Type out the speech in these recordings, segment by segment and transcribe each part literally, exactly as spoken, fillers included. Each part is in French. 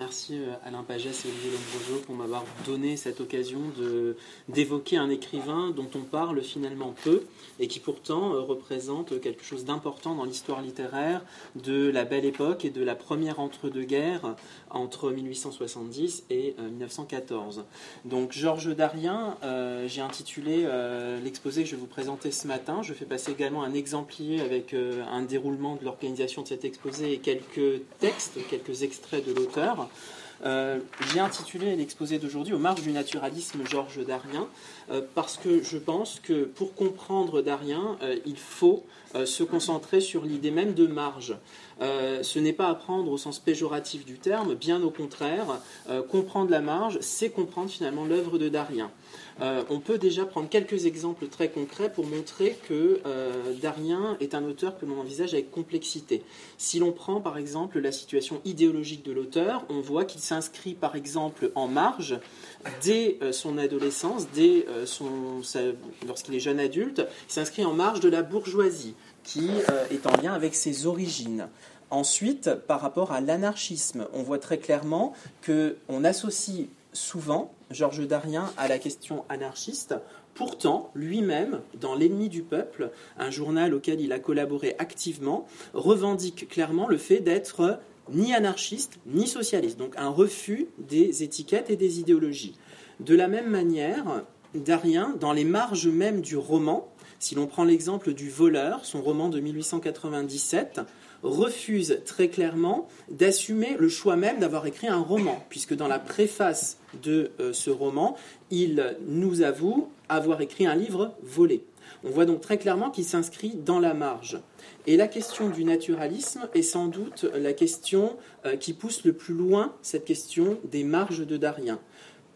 remercier Alain Pagès et Olivier Lombroso pour m'avoir donné cette occasion de, d'évoquer un écrivain dont on parle finalement peu et qui pourtant euh, représente quelque chose d'important dans l'histoire littéraire de la Belle Époque et de la première entre-deux-guerres entre mille huit cent soixante-dix et euh, mille neuf cent quatorze. Donc Georges Darien, euh, j'ai intitulé euh, l'exposé que je vais vous présenter ce matin. Je fais passer également un exemplier avec euh, un déroulement de l'organisation de cet exposé et quelques textes, quelques extraits de l'auteur. Euh, j'ai intitulé l'exposé d'aujourd'hui « Aux marges du naturalisme, Georges Darien euh, » parce que je pense que pour comprendre Darien, euh, il faut euh, se concentrer sur l'idée même de marge. Euh, ce n'est pas apprendre au sens péjoratif du terme, bien au contraire, euh, comprendre la marge, c'est comprendre finalement l'œuvre de Darien. Euh, on peut déjà prendre quelques exemples très concrets pour montrer que euh, Darien est un auteur que l'on envisage avec complexité. Si l'on prend par exemple la situation idéologique de l'auteur, on voit qu'il s'inscrit par exemple en marge dès euh, son adolescence, dès euh, son, sa, lorsqu'il est jeune adulte, il s'inscrit en marge de la bourgeoisie qui euh, est en lien avec ses origines. Ensuite, par rapport à l'anarchisme, on voit très clairement qu'on associe souvent Georges Darien à la question anarchiste. Pourtant, lui-même, dans L'ennemi du peuple, un journal auquel il a collaboré activement, revendique clairement le fait d'être ni anarchiste ni socialiste, donc un refus des étiquettes et des idéologies. De la même manière, Darien, dans les marges même du roman, si l'on prend l'exemple du Voleur, son roman de mille huit cent quatre-vingt-dix-sept, refuse très clairement d'assumer le choix même d'avoir écrit un roman, puisque dans la préface de euh, ce roman, il nous avoue avoir écrit un livre volé. On voit donc très clairement qu'il s'inscrit dans la marge. Et la question du naturalisme est sans doute la question euh, qui pousse le plus loin cette question des marges de Darien. Pourquoi ?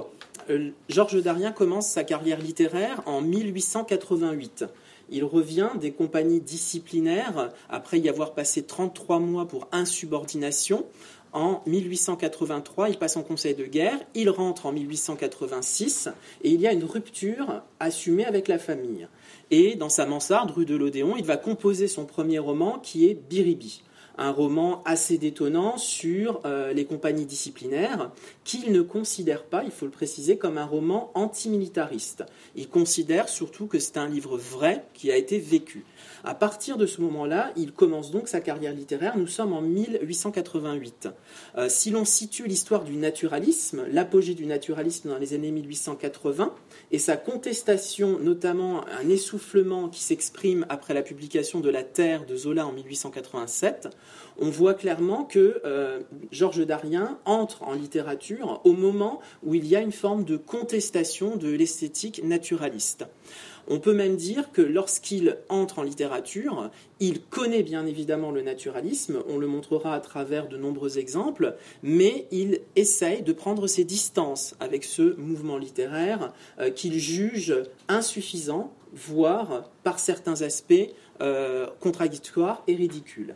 euh, Georges Darien commence sa carrière littéraire en mille huit cent quatre-vingt-huit. Il revient des compagnies disciplinaires après y avoir passé trente-trois mois pour insubordination. En mille huit cent quatre-vingt-trois, il passe en conseil de guerre, il rentre en mille huit cent quatre-vingt-six et il y a une rupture assumée avec la famille. Et dans sa mansarde, rue de l'Odéon, il va composer son premier roman qui est Biribi. Un roman assez détonnant sur euh, les compagnies disciplinaires qu'il ne considère pas, il faut le préciser, comme un roman antimilitariste. Il considère surtout que c'est un livre vrai qui a été vécu. À partir de ce moment-là, il commence donc sa carrière littéraire. Nous sommes en mille huit cent quatre-vingt-huit. Euh, si l'on situe l'histoire du naturalisme, l'apogée du naturalisme dans les années mille huit cent quatre-vingts et sa contestation, notamment un essoufflement qui s'exprime après la publication de La Terre de Zola en mille huit cent quatre-vingt-sept, on voit clairement que euh, Georges Darien entre en littérature au moment où il y a une forme de contestation de l'esthétique naturaliste. On peut même dire que lorsqu'il entre en littérature, il connaît bien évidemment le naturalisme, on le montrera à travers de nombreux exemples, mais il essaye de prendre ses distances avec ce mouvement littéraire euh, qu'il juge insuffisant, voire par certains aspects euh, contradictoires et ridicules.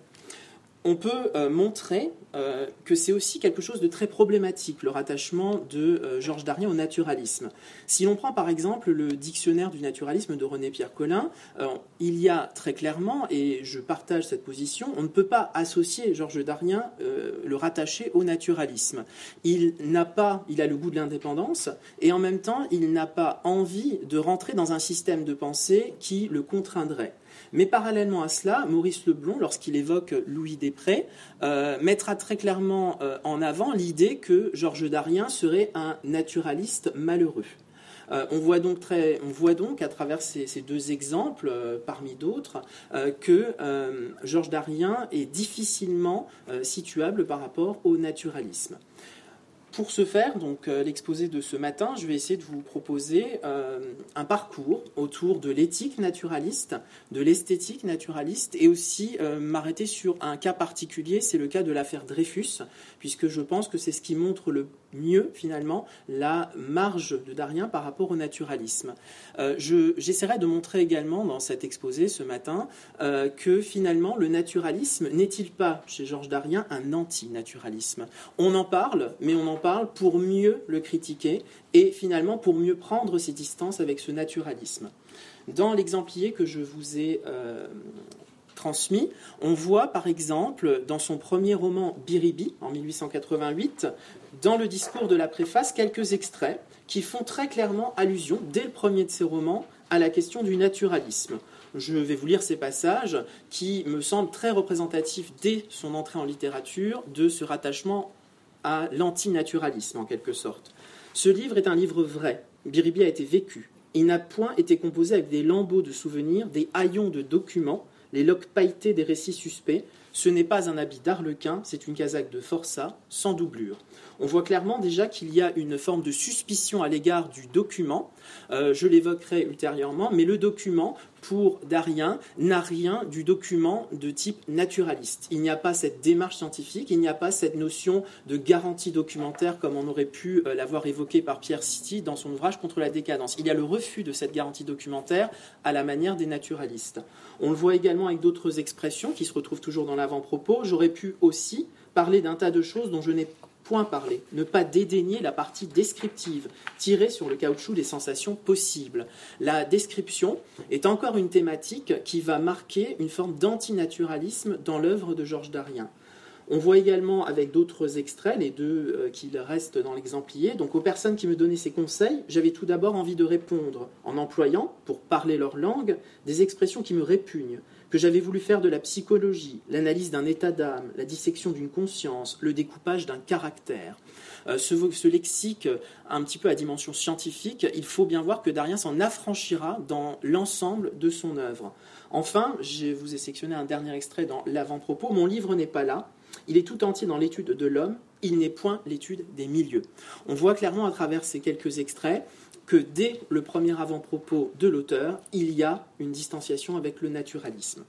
On peut euh, montrer euh, que c'est aussi quelque chose de très problématique, le rattachement de euh, Georges Darien au naturalisme. Si l'on prend par exemple le dictionnaire du naturalisme de René-Pierre Collin, euh, il y a très clairement, et je partage cette position, on ne peut pas associer Georges Darien, euh, le rattacher au naturalisme. Il n'a pas, il a le goût de l'indépendance, et en même temps, il n'a pas envie de rentrer dans un système de pensée qui le contraindrait. Mais parallèlement à cela, Maurice Leblond, lorsqu'il évoque Louis Desprez, euh, mettra très clairement euh, en avant l'idée que Georges Darien serait un naturaliste malheureux. Euh, on, voit donc très, on voit donc à travers ces, ces deux exemples, euh, parmi d'autres, euh, que euh, Georges Darien est difficilement euh, situable par rapport au naturalisme. Pour ce faire, donc euh, l'exposé de ce matin, je vais essayer de vous proposer euh, un parcours autour de l'éthique naturaliste, de l'esthétique naturaliste, et aussi euh, m'arrêter sur un cas particulier, c'est le cas de l'affaire Dreyfus, puisque je pense que c'est ce qui montre le mieux, finalement, la marge de Darien par rapport au naturalisme. Euh, je, j'essaierai de montrer également dans cet exposé ce matin euh, que, finalement, le naturalisme n'est-il pas, chez Georges Darien, un anti-naturalisme ? On en parle, mais on en parle pour mieux le critiquer et finalement pour mieux prendre ses distances avec ce naturalisme. Dans l'exemplier que je vous ai euh, transmis. On voit par exemple dans son premier roman Biribi en mille huit cent quatre-vingt-huit, dans le discours de la préface, quelques extraits qui font très clairement allusion, dès le premier de ses romans, à la question du naturalisme. Je vais vous lire ces passages qui me semblent très représentatifs dès son entrée en littérature de ce rattachement à l'antinaturalisme en quelque sorte. Ce livre est un livre vrai. Biribi a été vécu. Il n'a point été composé avec des lambeaux de souvenirs, des haillons de documents, les loques pailletées des récits suspects. Ce n'est pas un habit d'arlequin, c'est une casaque de forçat, sans doublure. On voit clairement déjà qu'il y a une forme de suspicion à l'égard du document. Euh, je l'évoquerai ultérieurement, mais le document, pour Darien, n'a rien du document de type naturaliste. Il n'y a pas cette démarche scientifique, il n'y a pas cette notion de garantie documentaire comme on aurait pu euh, l'avoir évoqué par Pierre City dans son ouvrage Contre la décadence. Il y a le refus de cette garantie documentaire à la manière des naturalistes. On le voit également avec d'autres expressions qui se retrouvent toujours dans l'avant-propos. J'aurais pu aussi parler d'un tas de choses dont je n'ai point parler, ne pas dédaigner la partie descriptive, tirer sur le caoutchouc des sensations possibles. La description est encore une thématique qui va marquer une forme d'antinaturalisme dans l'œuvre de Georges Darien. On voit également avec d'autres extraits, les deux euh, qui restent dans l'exemplier, donc aux personnes qui me donnaient ces conseils, j'avais tout d'abord envie de répondre en employant, pour parler leur langue, des expressions qui me répugnent, que j'avais voulu faire de la psychologie, l'analyse d'un état d'âme, la dissection d'une conscience, le découpage d'un caractère. Euh, ce, ce lexique un petit peu à dimension scientifique, il faut bien voir que Darien s'en affranchira dans l'ensemble de son œuvre. Enfin, je vous ai sélectionné un dernier extrait dans l'avant-propos. Mon livre n'est pas là. Il est tout entier dans l'étude de l'homme. Il n'est point l'étude des milieux. On voit clairement à travers ces quelques extraits que dès le premier avant-propos de l'auteur, il y a une distanciation avec le naturalisme.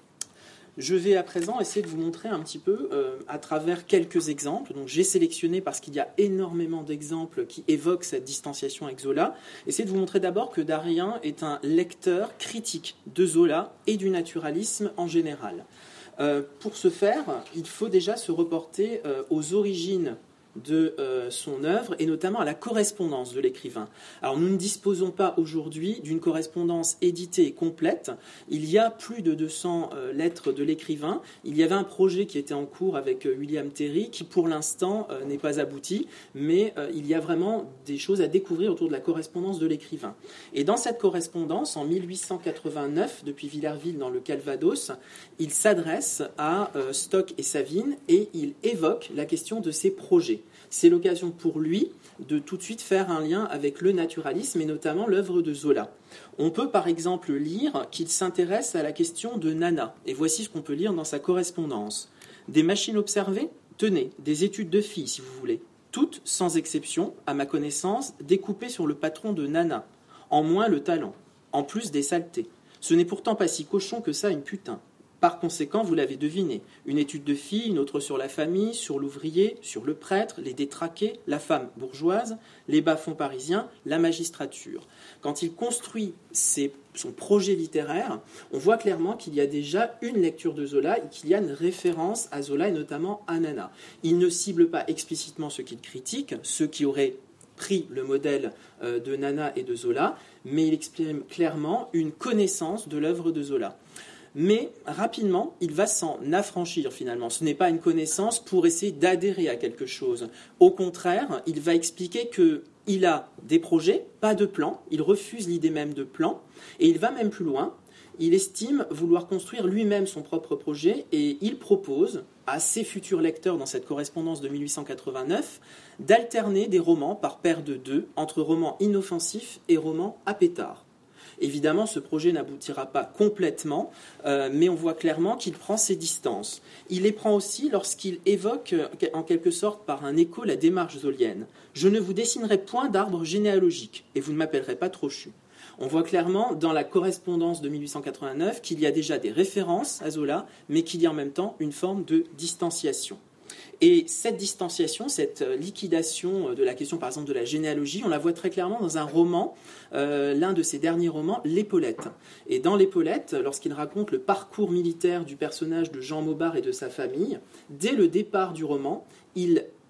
Je vais à présent essayer de vous montrer un petit peu euh, à travers quelques exemples. Donc, j'ai sélectionné parce qu'il y a énormément d'exemples qui évoquent cette distanciation avec Zola. Essayer de vous montrer d'abord que Darien est un lecteur critique de Zola et du naturalisme en général. Euh, pour ce faire, il faut déjà se reporter euh, aux origines de euh, son œuvre et notamment à la correspondance de l'écrivain. Alors nous ne disposons pas aujourd'hui d'une correspondance éditée et complète. Il y a plus de deux cents euh, lettres de l'écrivain. Il y avait un projet qui était en cours avec euh, William Terry qui pour l'instant euh, n'est pas abouti, mais euh, il y a vraiment des choses à découvrir autour de la correspondance de l'écrivain. Et dans cette correspondance, en mille huit cent quatre-vingt-neuf, depuis Villerville dans le Calvados, il s'adresse à euh, Stock et Savine et il évoque la question de ses projets. C'est l'occasion pour lui de tout de suite faire un lien avec le naturalisme et notamment l'œuvre de Zola. On peut par exemple lire qu'il s'intéresse à la question de Nana. Et voici ce qu'on peut lire dans sa correspondance. Des machines observées ? Tenez, des études de filles si vous voulez. Toutes, sans exception, à ma connaissance, découpées sur le patron de Nana. En moins le talent. En plus des saletés. Ce n'est pourtant pas si cochon que ça une putain. Par conséquent, vous l'avez deviné, une étude de filles, une autre sur la famille, sur l'ouvrier, sur le prêtre, les détraqués, la femme bourgeoise, les bas-fonds parisiens, la magistrature. Quand il construit ses, son projet littéraire, on voit clairement qu'il y a déjà une lecture de Zola et qu'il y a une référence à Zola et notamment à Nana. Il ne cible pas explicitement ceux qu'il critique, ceux qui auraient pris le modèle de Nana et de Zola, mais il exprime clairement une connaissance de l'œuvre de Zola. Mais rapidement, il va s'en affranchir finalement. Ce n'est pas une connaissance pour essayer d'adhérer à quelque chose. Au contraire, il va expliquer qu'il a des projets, pas de plan. Il refuse l'idée même de plan. Et il va même plus loin. Il estime vouloir construire lui-même son propre projet et il propose à ses futurs lecteurs dans cette correspondance de mille huit cent quatre-vingt-neuf d'alterner des romans par paire de deux entre romans inoffensifs et romans à pétard. Évidemment, ce projet n'aboutira pas complètement, euh, mais on voit clairement qu'il prend ses distances. Il les prend aussi lorsqu'il évoque, en quelque sorte par un écho, la démarche zolienne. « Je ne vous dessinerai point d'arbre généalogique, et vous ne m'appellerez pas Trochu ». On voit clairement dans la correspondance de mille huit cent quatre-vingt-neuf qu'il y a déjà des références à Zola, mais qu'il y a en même temps une forme de distanciation. Et cette distanciation, cette liquidation de la question, par exemple, de la généalogie, on la voit très clairement dans un roman, euh, l'un de ses derniers romans, L'Épaulette. Et dans L'Épaulette, lorsqu'il raconte le parcours militaire du personnage de Jean Maubart et de sa famille, dès le départ du roman, il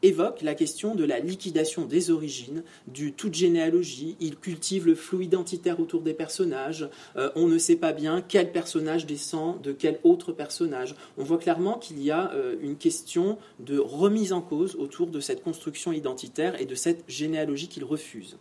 évoque la question de la liquidation des origines, du toute généalogie. Il cultive le flou identitaire autour des personnages. Euh, on ne sait pas bien quel personnage descend de quel autre personnage. On voit clairement qu'il y a euh, une question de remise en cause autour de cette construction identitaire et de cette généalogie qu'il refuse.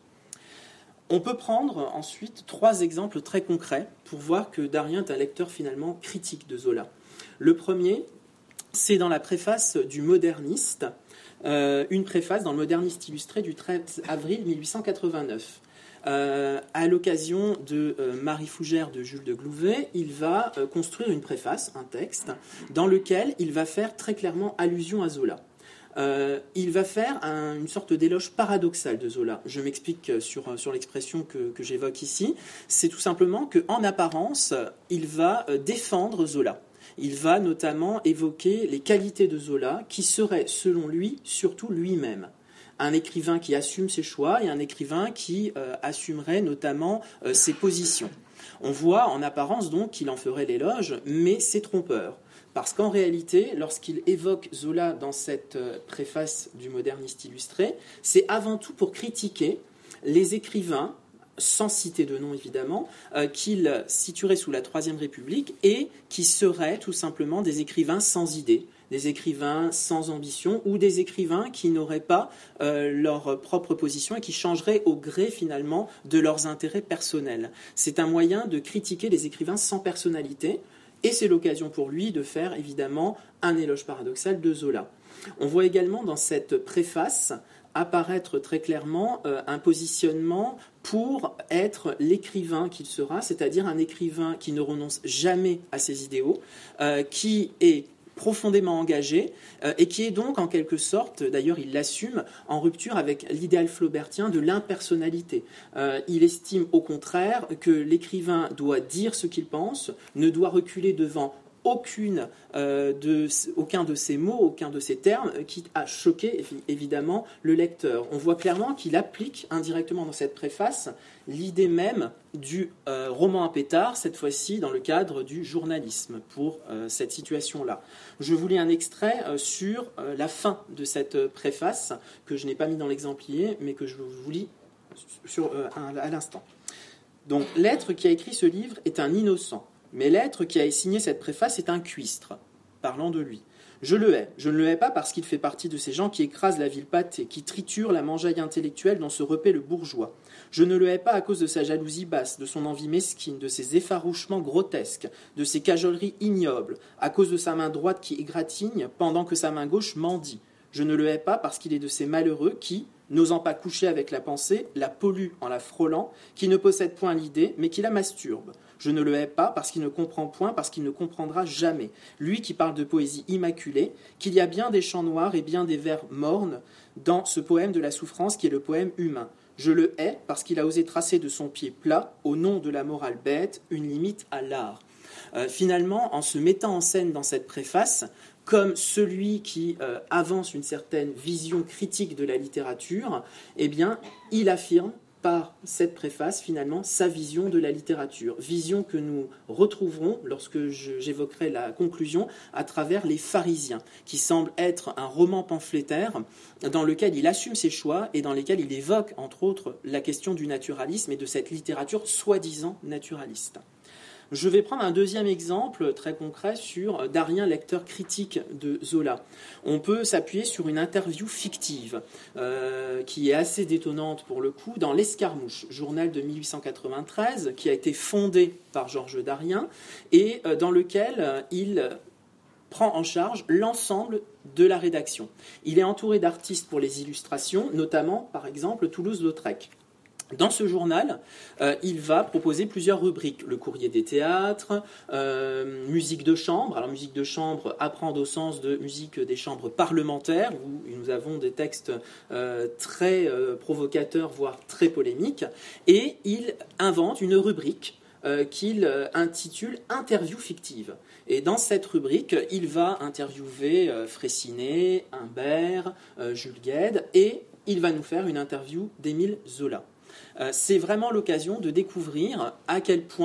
On peut prendre ensuite trois exemples très concrets pour voir que Darien est un lecteur finalement critique de Zola. Le premier, c'est dans la préface du Moderniste, euh, une préface dans le Moderniste illustré du treize avril mille huit cent quatre-vingt-neuf. Euh, à l'occasion de euh, Marie Fougère de Jules de Glouvet, il va euh, construire une préface, un texte, dans lequel il va faire très clairement allusion à Zola. Euh, il va faire un, une sorte d'éloge paradoxal de Zola. Je m'explique sur, sur l'expression que, que j'évoque ici. C'est tout simplement qu'en apparence, il va défendre Zola. Il va notamment évoquer les qualités de Zola qui seraient, selon lui, surtout lui-même. Un écrivain qui assume ses choix et un écrivain qui euh, assumerait notamment euh, ses positions. On voit en apparence donc qu'il en ferait l'éloge, mais c'est trompeur. Parce qu'en réalité, lorsqu'il évoque Zola dans cette préface du Moderniste illustré, c'est avant tout pour critiquer les écrivains, sans citer de nom évidemment, euh, qu'il situerait sous la Troisième République et qui seraient tout simplement des écrivains sans idées, des écrivains sans ambition ou des écrivains qui n'auraient pas euh, leur propre position et qui changeraient au gré finalement de leurs intérêts personnels. C'est un moyen de critiquer les écrivains sans personnalité. Et c'est l'occasion pour lui de faire évidemment un éloge paradoxal de Zola. On voit également dans cette préface apparaître très clairement euh, un positionnement pour être l'écrivain qu'il sera, c'est-à-dire un écrivain qui ne renonce jamais à ses idéaux, euh, qui est profondément engagé euh, et qui est donc en quelque sorte, d'ailleurs il l'assume, en rupture avec l'idéal flaubertien de l'impersonnalité. Euh, il estime au contraire que l'écrivain doit dire ce qu'il pense, ne doit reculer devant aucune, euh, de, aucun de ces mots, aucun de ces termes, qui a choqué évidemment le lecteur. On voit clairement qu'il applique indirectement dans cette préface l'idée même du euh, roman à pétard, cette fois-ci dans le cadre du journalisme, pour euh, cette situation-là. Je vous lis un extrait euh, sur euh, la fin de cette préface, que je n'ai pas mis dans l'exemplier, mais que je vous lis sur, euh, à l'instant. Donc, l'être qui a écrit ce livre est un innocent. Mais l'être qui a signé cette préface est un cuistre, parlant de lui. Je le hais. Je ne le hais pas parce qu'il fait partie de ces gens qui écrasent la ville pâtée, qui triturent la mangeaille intellectuelle dont se repaît le bourgeois. Je ne le hais pas à cause de sa jalousie basse, de son envie mesquine, de ses effarouchements grotesques, de ses cajoleries ignobles, à cause de sa main droite qui égratigne pendant que sa main gauche mendie. Je ne le hais pas parce qu'il est de ces malheureux qui, n'osant pas coucher avec la pensée, la polluent en la frôlant, qui ne possède point l'idée, mais qui la masturbe. Je ne le hais pas parce qu'il ne comprend point, parce qu'il ne comprendra jamais. Lui qui parle de poésie immaculée, qu'il y a bien des chants noirs et bien des vers mornes dans ce poème de la souffrance qui est le poème humain. Je le hais parce qu'il a osé tracer de son pied plat, au nom de la morale bête, une limite à l'art. Euh, finalement, en se mettant en scène dans cette préface, comme celui qui euh, avance une certaine vision critique de la littérature, eh bien, il affirme par cette préface, finalement, sa vision de la littérature. Vision que nous retrouverons, lorsque je, j'évoquerai la conclusion, à travers Les Pharisiens, qui semble être un roman pamphlétaire dans lequel il assume ses choix et dans lequel il évoque, entre autres, la question du naturalisme et de cette littérature soi-disant naturaliste. Je vais prendre un deuxième exemple très concret sur Darien, lecteur critique de Zola. On peut s'appuyer sur une interview fictive euh, qui est assez détonnante pour le coup dans L'Escarmouche, journal de mille huit cent quatre-vingt-treize, qui a été fondé par Georges Darien et euh, dans lequel euh, il prend en charge l'ensemble de la rédaction. Il est entouré d'artistes pour les illustrations, notamment par exemple Toulouse-Lautrec. Dans ce journal, euh, il va proposer plusieurs rubriques. Le courrier des théâtres, euh, musique de chambre. Alors, musique de chambre, apprendre au sens de musique des chambres parlementaires, où nous avons des textes euh, très euh, provocateurs, voire très polémiques. Et il invente une rubrique euh, qu'il euh, intitule « Interview fictive ». Et dans cette rubrique, il va interviewer euh, Freycinet, Humbert, euh, Jules Guesde, et il va nous faire une interview d'Émile Zola. C'est vraiment l'occasion de découvrir à quel point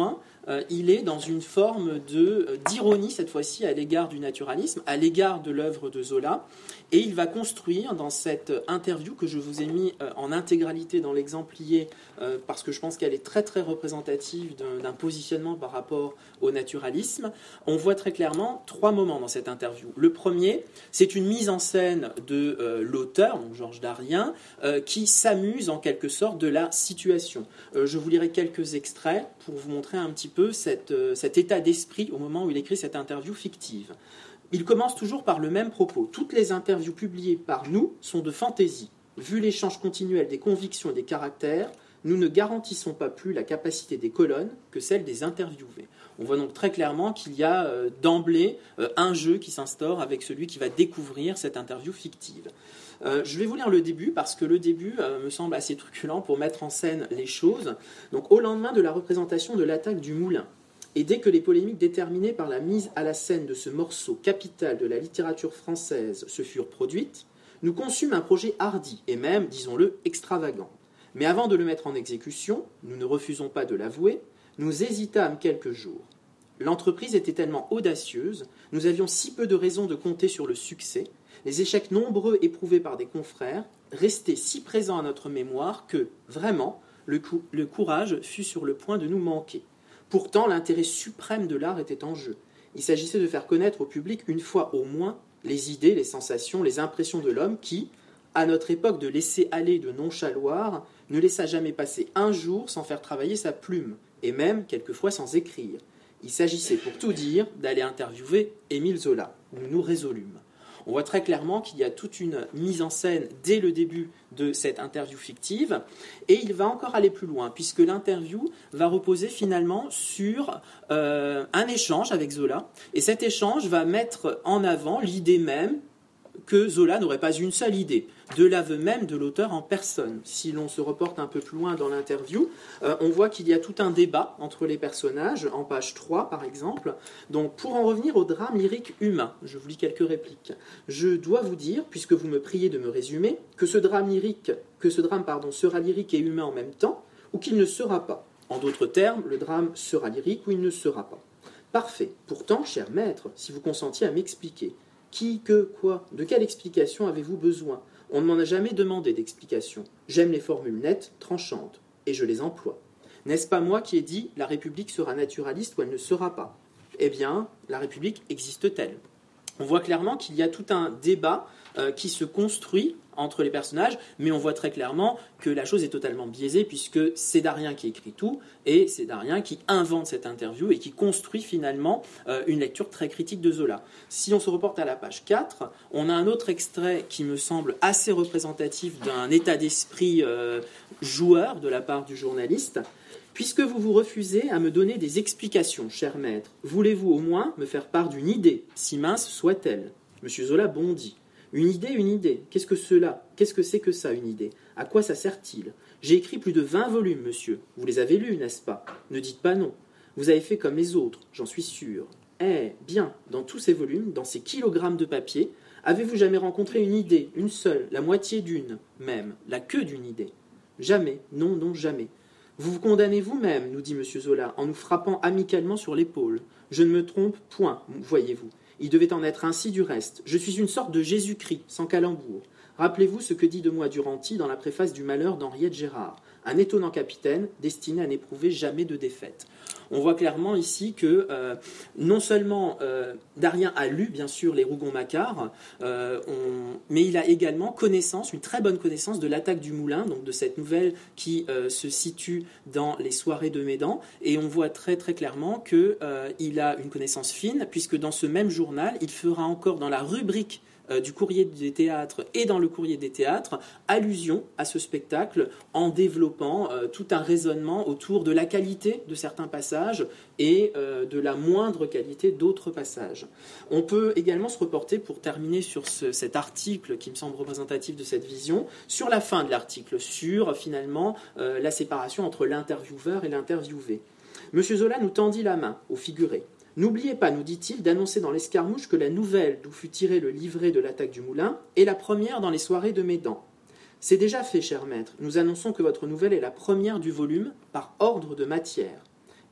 euh, il est dans une forme de, euh, d'ironie, cette fois-ci, à l'égard du naturalisme, à l'égard de l'œuvre de Zola. Et il va construire dans cette interview que je vous ai mis euh, en intégralité dans l'exemplier, euh, parce que je pense qu'elle est très très représentative d'un, d'un positionnement par rapport au naturalisme, on voit très clairement trois moments dans cette interview. Le premier, c'est une mise en scène de euh, l'auteur, donc Georges Darien, euh, qui s'amuse en quelque sorte de la situation. Euh, je vous lirai quelques extraits pour vous montrer un petit peu cette, euh, cet état d'esprit au moment où il écrit cette interview fictive. Il commence toujours par le même propos. Toutes les interviews publiées par nous sont de fantaisie. Vu l'échange continuel des convictions et des caractères, nous ne garantissons pas plus la capacité des colonnes que celle des interviewés. On voit donc très clairement qu'il y a euh, d'emblée euh, un jeu qui s'instaure avec celui qui va découvrir cette interview fictive. Euh, je vais vous lire le début parce que le début euh, me semble assez truculent pour mettre en scène les choses. Donc, au lendemain de la représentation de l'attaque du Moulin, et dès que les polémiques déterminées par la mise à la scène de ce morceau capital de la littérature française se furent produites, nous conçûmes un projet hardi et même, disons-le, extravagant. Mais avant de le mettre en exécution, nous ne refusons pas de l'avouer, nous hésitâmes quelques jours. L'entreprise était tellement audacieuse, nous avions si peu de raisons de compter sur le succès, les échecs nombreux éprouvés par des confrères restaient si présents à notre mémoire que, vraiment, le, cou- le courage fut sur le point de nous manquer. Pourtant, l'intérêt suprême de l'art était en jeu. Il s'agissait de faire connaître au public une fois au moins les idées, les sensations, les impressions de l'homme qui, à notre époque de laisser aller et de nonchaloir, ne laissa jamais passer un jour sans faire travailler sa plume, et même quelquefois sans écrire. Il s'agissait, pour tout dire, d'aller interviewer Émile Zola. Nous nous résolûmes. On voit très clairement qu'il y a toute une mise en scène dès le début de cette interview fictive, et il va encore aller plus loin, puisque l'interview va reposer finalement sur euh, un échange avec Zola, et cet échange va mettre en avant l'idée même que Zola n'aurait pas une seule idée, de l'aveu même de l'auteur en personne. Si l'on se reporte un peu plus loin dans l'interview, euh, on voit qu'il y a tout un débat entre les personnages, en page trois par exemple. Donc pour en revenir au drame lyrique humain, je vous lis quelques répliques. Je dois vous dire, puisque vous me priez de me résumer, que ce drame lyrique, que ce drame pardon, sera lyrique et humain en même temps, ou qu'il ne sera pas. En d'autres termes, le drame sera lyrique ou il ne sera pas. Parfait. Pourtant, cher maître, si vous consentiez à m'expliquer, qui, que, quoi, de quelle explication avez-vous besoin? On ne m'en a jamais demandé d'explication. J'aime les formules nettes, tranchantes, et je les emploie. N'est-ce pas moi qui ai dit « la République sera naturaliste ou elle ne sera pas » Eh bien, la République existe-t-elle? On voit clairement qu'il y a tout un débat euh, qui se construit entre les personnages, mais on voit très clairement que la chose est totalement biaisée puisque c'est Darien qui écrit tout et c'est Darien qui invente cette interview et qui construit finalement euh, une lecture très critique de Zola. Si on se reporte à la page quatre, on a un autre extrait qui me semble assez représentatif d'un état d'esprit euh, joueur de la part du journaliste. Puisque vous vous refusez à me donner des explications, cher maître, voulez-vous au moins me faire part d'une idée, si mince soit-elle? Monsieur Zola bondit. Une idée, une idée. Qu'est-ce que cela? Qu'est-ce que c'est que ça, une idée? À quoi ça sert-il? J'ai écrit plus de vingt volumes, monsieur. Vous les avez lus, n'est-ce pas? Ne dites pas non. Vous avez fait comme les autres, j'en suis sûr. Eh, bien, dans tous ces volumes, dans ces kilogrammes de papier, avez-vous jamais rencontré une idée, une seule, la moitié d'une, même, la queue d'une idée? Jamais, non, non, jamais. Vous vous condamnez vous-même, nous dit M. Zola, en nous frappant amicalement sur l'épaule. Je ne me trompe point, voyez-vous. Il devait en être ainsi du reste. Je suis une sorte de Jésus-Christ, sans calembour. Rappelez-vous ce que dit de moi Duranty dans la préface du Malheur d'Henriette Gérard. Un étonnant capitaine, destiné à n'éprouver jamais de défaite. On voit clairement ici que euh, non seulement euh, Darien a lu bien sûr les Rougon-Macquart, euh, on... mais il a également connaissance, une très bonne connaissance de l'attaque du Moulin, donc de cette nouvelle qui euh, se situe dans les soirées de Médan, et on voit très très clairement qu'il euh, a une connaissance fine, puisque dans ce même journal, il fera encore dans la rubrique Euh, du courrier des théâtres et dans le courrier des théâtres, allusion à ce spectacle en développant euh, tout un raisonnement autour de la qualité de certains passages et euh, de la moindre qualité d'autres passages. On peut également se reporter, pour terminer sur ce, cet article qui me semble représentatif de cette vision, sur la fin de l'article, sur finalement euh, la séparation entre l'intervieweur et l'interviewé. Monsieur Zola nous tendit la main, au figuré. N'oubliez pas, nous dit-il, d'annoncer dans l'escarmouche que la nouvelle d'où fut tiré le livret de l'attaque du Moulin est la première dans les soirées de Médan. C'est déjà fait, cher maître. Nous annonçons que votre nouvelle est la première du volume par ordre de matière.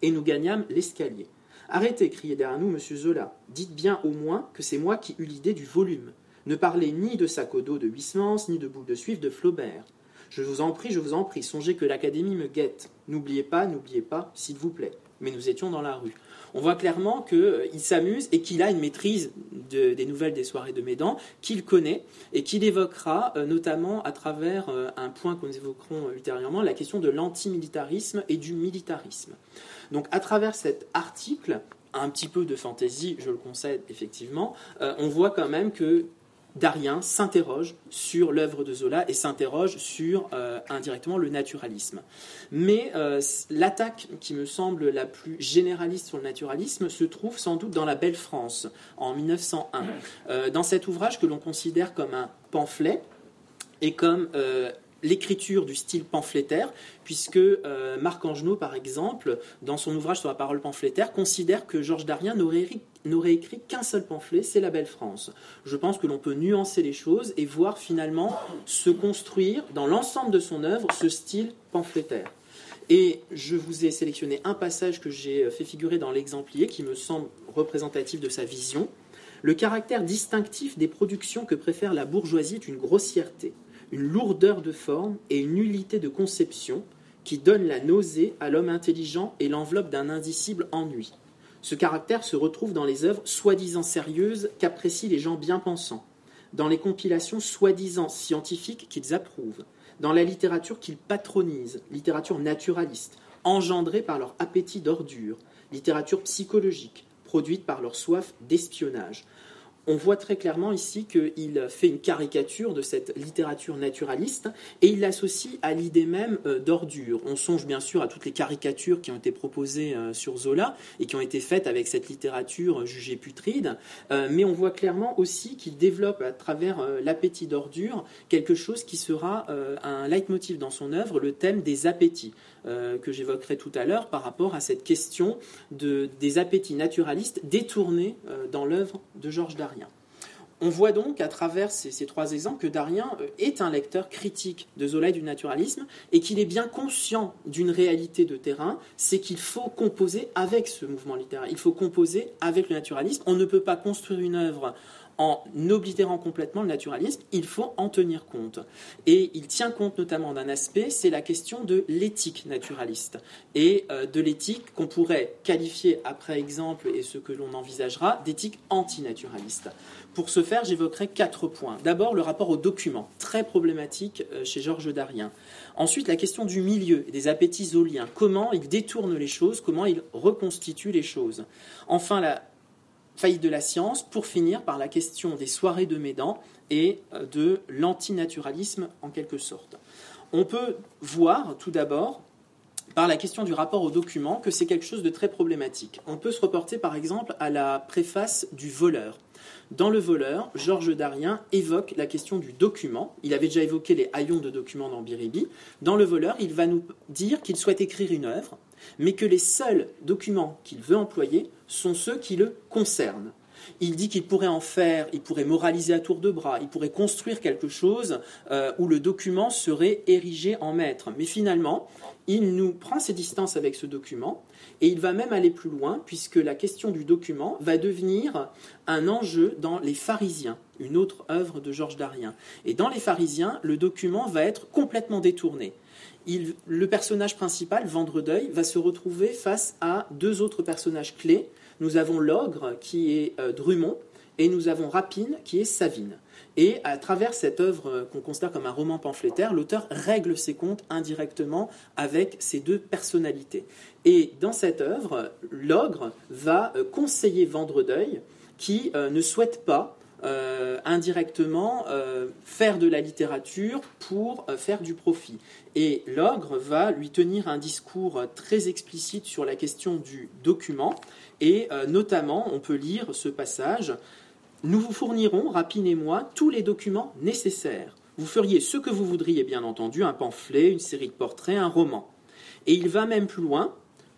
et nous gagnâmes l'escalier. « Arrêtez !» criait derrière nous M. Zola. « Dites bien au moins que c'est moi qui eus l'idée du volume. Ne parlez ni de Sac-au-dos de Huysmans, ni de Boule de Suif de Flaubert. Je vous en prie, je vous en prie, songez que l'Académie me guette. N'oubliez pas, n'oubliez pas, s'il vous plaît. » Mais nous étions dans la rue. On voit clairement qu'il euh, s'amuse et qu'il a une maîtrise de, des nouvelles des soirées de Médan, qu'il connaît et qu'il évoquera euh, notamment à travers euh, un point que nous évoquerons euh, ultérieurement, la question de l'antimilitarisme et du militarisme. Donc à travers cet article, un petit peu de fantaisie, je le concède effectivement, euh, on voit quand même que Darien s'interroge sur l'œuvre de Zola et s'interroge sur euh, indirectement le naturalisme. Mais euh, l'attaque qui me semble la plus généraliste sur le naturalisme se trouve sans doute dans La Belle France, en mille neuf cent un. Euh, dans cet ouvrage que l'on considère comme un pamphlet et comme euh, l'écriture du style pamphlétaire, puisque euh, Marc Angenot, par exemple, dans son ouvrage sur la parole pamphlétaire, considère que Georges Darien n'aurait, n'aurait écrit qu'un seul pamphlet, c'est La Belle France. Je pense que l'on peut nuancer les choses et voir finalement se construire dans l'ensemble de son œuvre ce style pamphlétaire. Et je vous ai sélectionné un passage que j'ai fait figurer dans l'exemplier qui me semble représentatif de sa vision. Le caractère distinctif des productions que préfère la bourgeoisie est une grossièreté, une lourdeur de forme et une nullité de conception qui donnent la nausée à l'homme intelligent et l'enveloppe d'un indicible ennui. Ce caractère se retrouve dans les œuvres soi-disant sérieuses qu'apprécient les gens bien pensants, dans les compilations soi-disant scientifiques qu'ils approuvent, dans la littérature qu'ils patronisent, littérature naturaliste, engendrée par leur appétit d'ordure, littérature psychologique, produite par leur soif d'espionnage. On voit très clairement ici qu'il fait une caricature de cette littérature naturaliste et il l'associe à l'idée même d'ordure. On songe bien sûr à toutes les caricatures qui ont été proposées sur Zola et qui ont été faites avec cette littérature jugée putride, mais on voit clairement aussi qu'il développe à travers l'appétit d'ordure quelque chose qui sera un leitmotiv dans son œuvre, le thème des appétits, que j'évoquerai tout à l'heure par rapport à cette question de, des appétits naturalistes détournés dans l'œuvre de Georges Darien. On voit donc à travers ces, ces trois exemples que Darien est un lecteur critique de Zola et du naturalisme et qu'il est bien conscient d'une réalité de terrain, c'est qu'il faut composer avec ce mouvement littéraire, il faut composer avec le naturalisme. On ne peut pas construire une œuvre en oblitérant complètement le naturalisme, il faut en tenir compte. Et il tient compte notamment d'un aspect, c'est la question de l'éthique naturaliste, et euh, de l'éthique qu'on pourrait qualifier, après exemple, et ce que l'on envisagera, d'éthique antinaturaliste. Pour ce faire, j'évoquerai quatre points. D'abord, le rapport aux documents, très problématique euh, chez Georges Darien. Ensuite, la question du milieu et des appétits zoliens, comment il détourne les choses, comment il reconstitue les choses. Enfin, la faillite de la science, pour finir par la question des soirées de Médan et de l'antinaturalisme en quelque sorte. On peut voir tout d'abord, par la question du rapport aux documents, que c'est quelque chose de très problématique. On peut se reporter par exemple à la préface du Voleur. Dans Le Voleur, Georges Darien évoque la question du document. Il avait déjà évoqué les haillons de documents dans Biribi. Dans Le Voleur, il va nous dire qu'il souhaite écrire une œuvre, mais que les seuls documents qu'il veut employer sont ceux qui le concernent. Il dit qu'il pourrait en faire, il pourrait moraliser à tour de bras, il pourrait construire quelque chose euh, où le document serait érigé en maître. Mais finalement, il nous prend ses distances avec ce document et il va même aller plus loin puisque la question du document va devenir un enjeu dans Les Pharisiens, une autre œuvre de Georges Darien. Et dans Les Pharisiens, le document va être complètement détourné. Il, le personnage principal, Vendredeuil, va se retrouver face à deux autres personnages clés. Nous avons l'ogre, qui est euh, Drummond, et nous avons Rapine, qui est Savine. Et à travers cette œuvre euh, qu'on considère comme un roman pamphlétaire, l'auteur règle ses comptes indirectement avec ces deux personnalités. Et dans cette œuvre, l'ogre va euh, conseiller Vendredeuil, qui euh, ne souhaite pas Euh, indirectement euh, faire de la littérature pour euh, faire du profit. Et l'ogre va lui tenir un discours très explicite sur la question du document, et euh, notamment, on peut lire ce passage « Nous vous fournirons, Rapine et moi, tous les documents nécessaires. Vous feriez ce que vous voudriez, bien entendu, un pamphlet, une série de portraits, un roman. » Et il va même plus loin.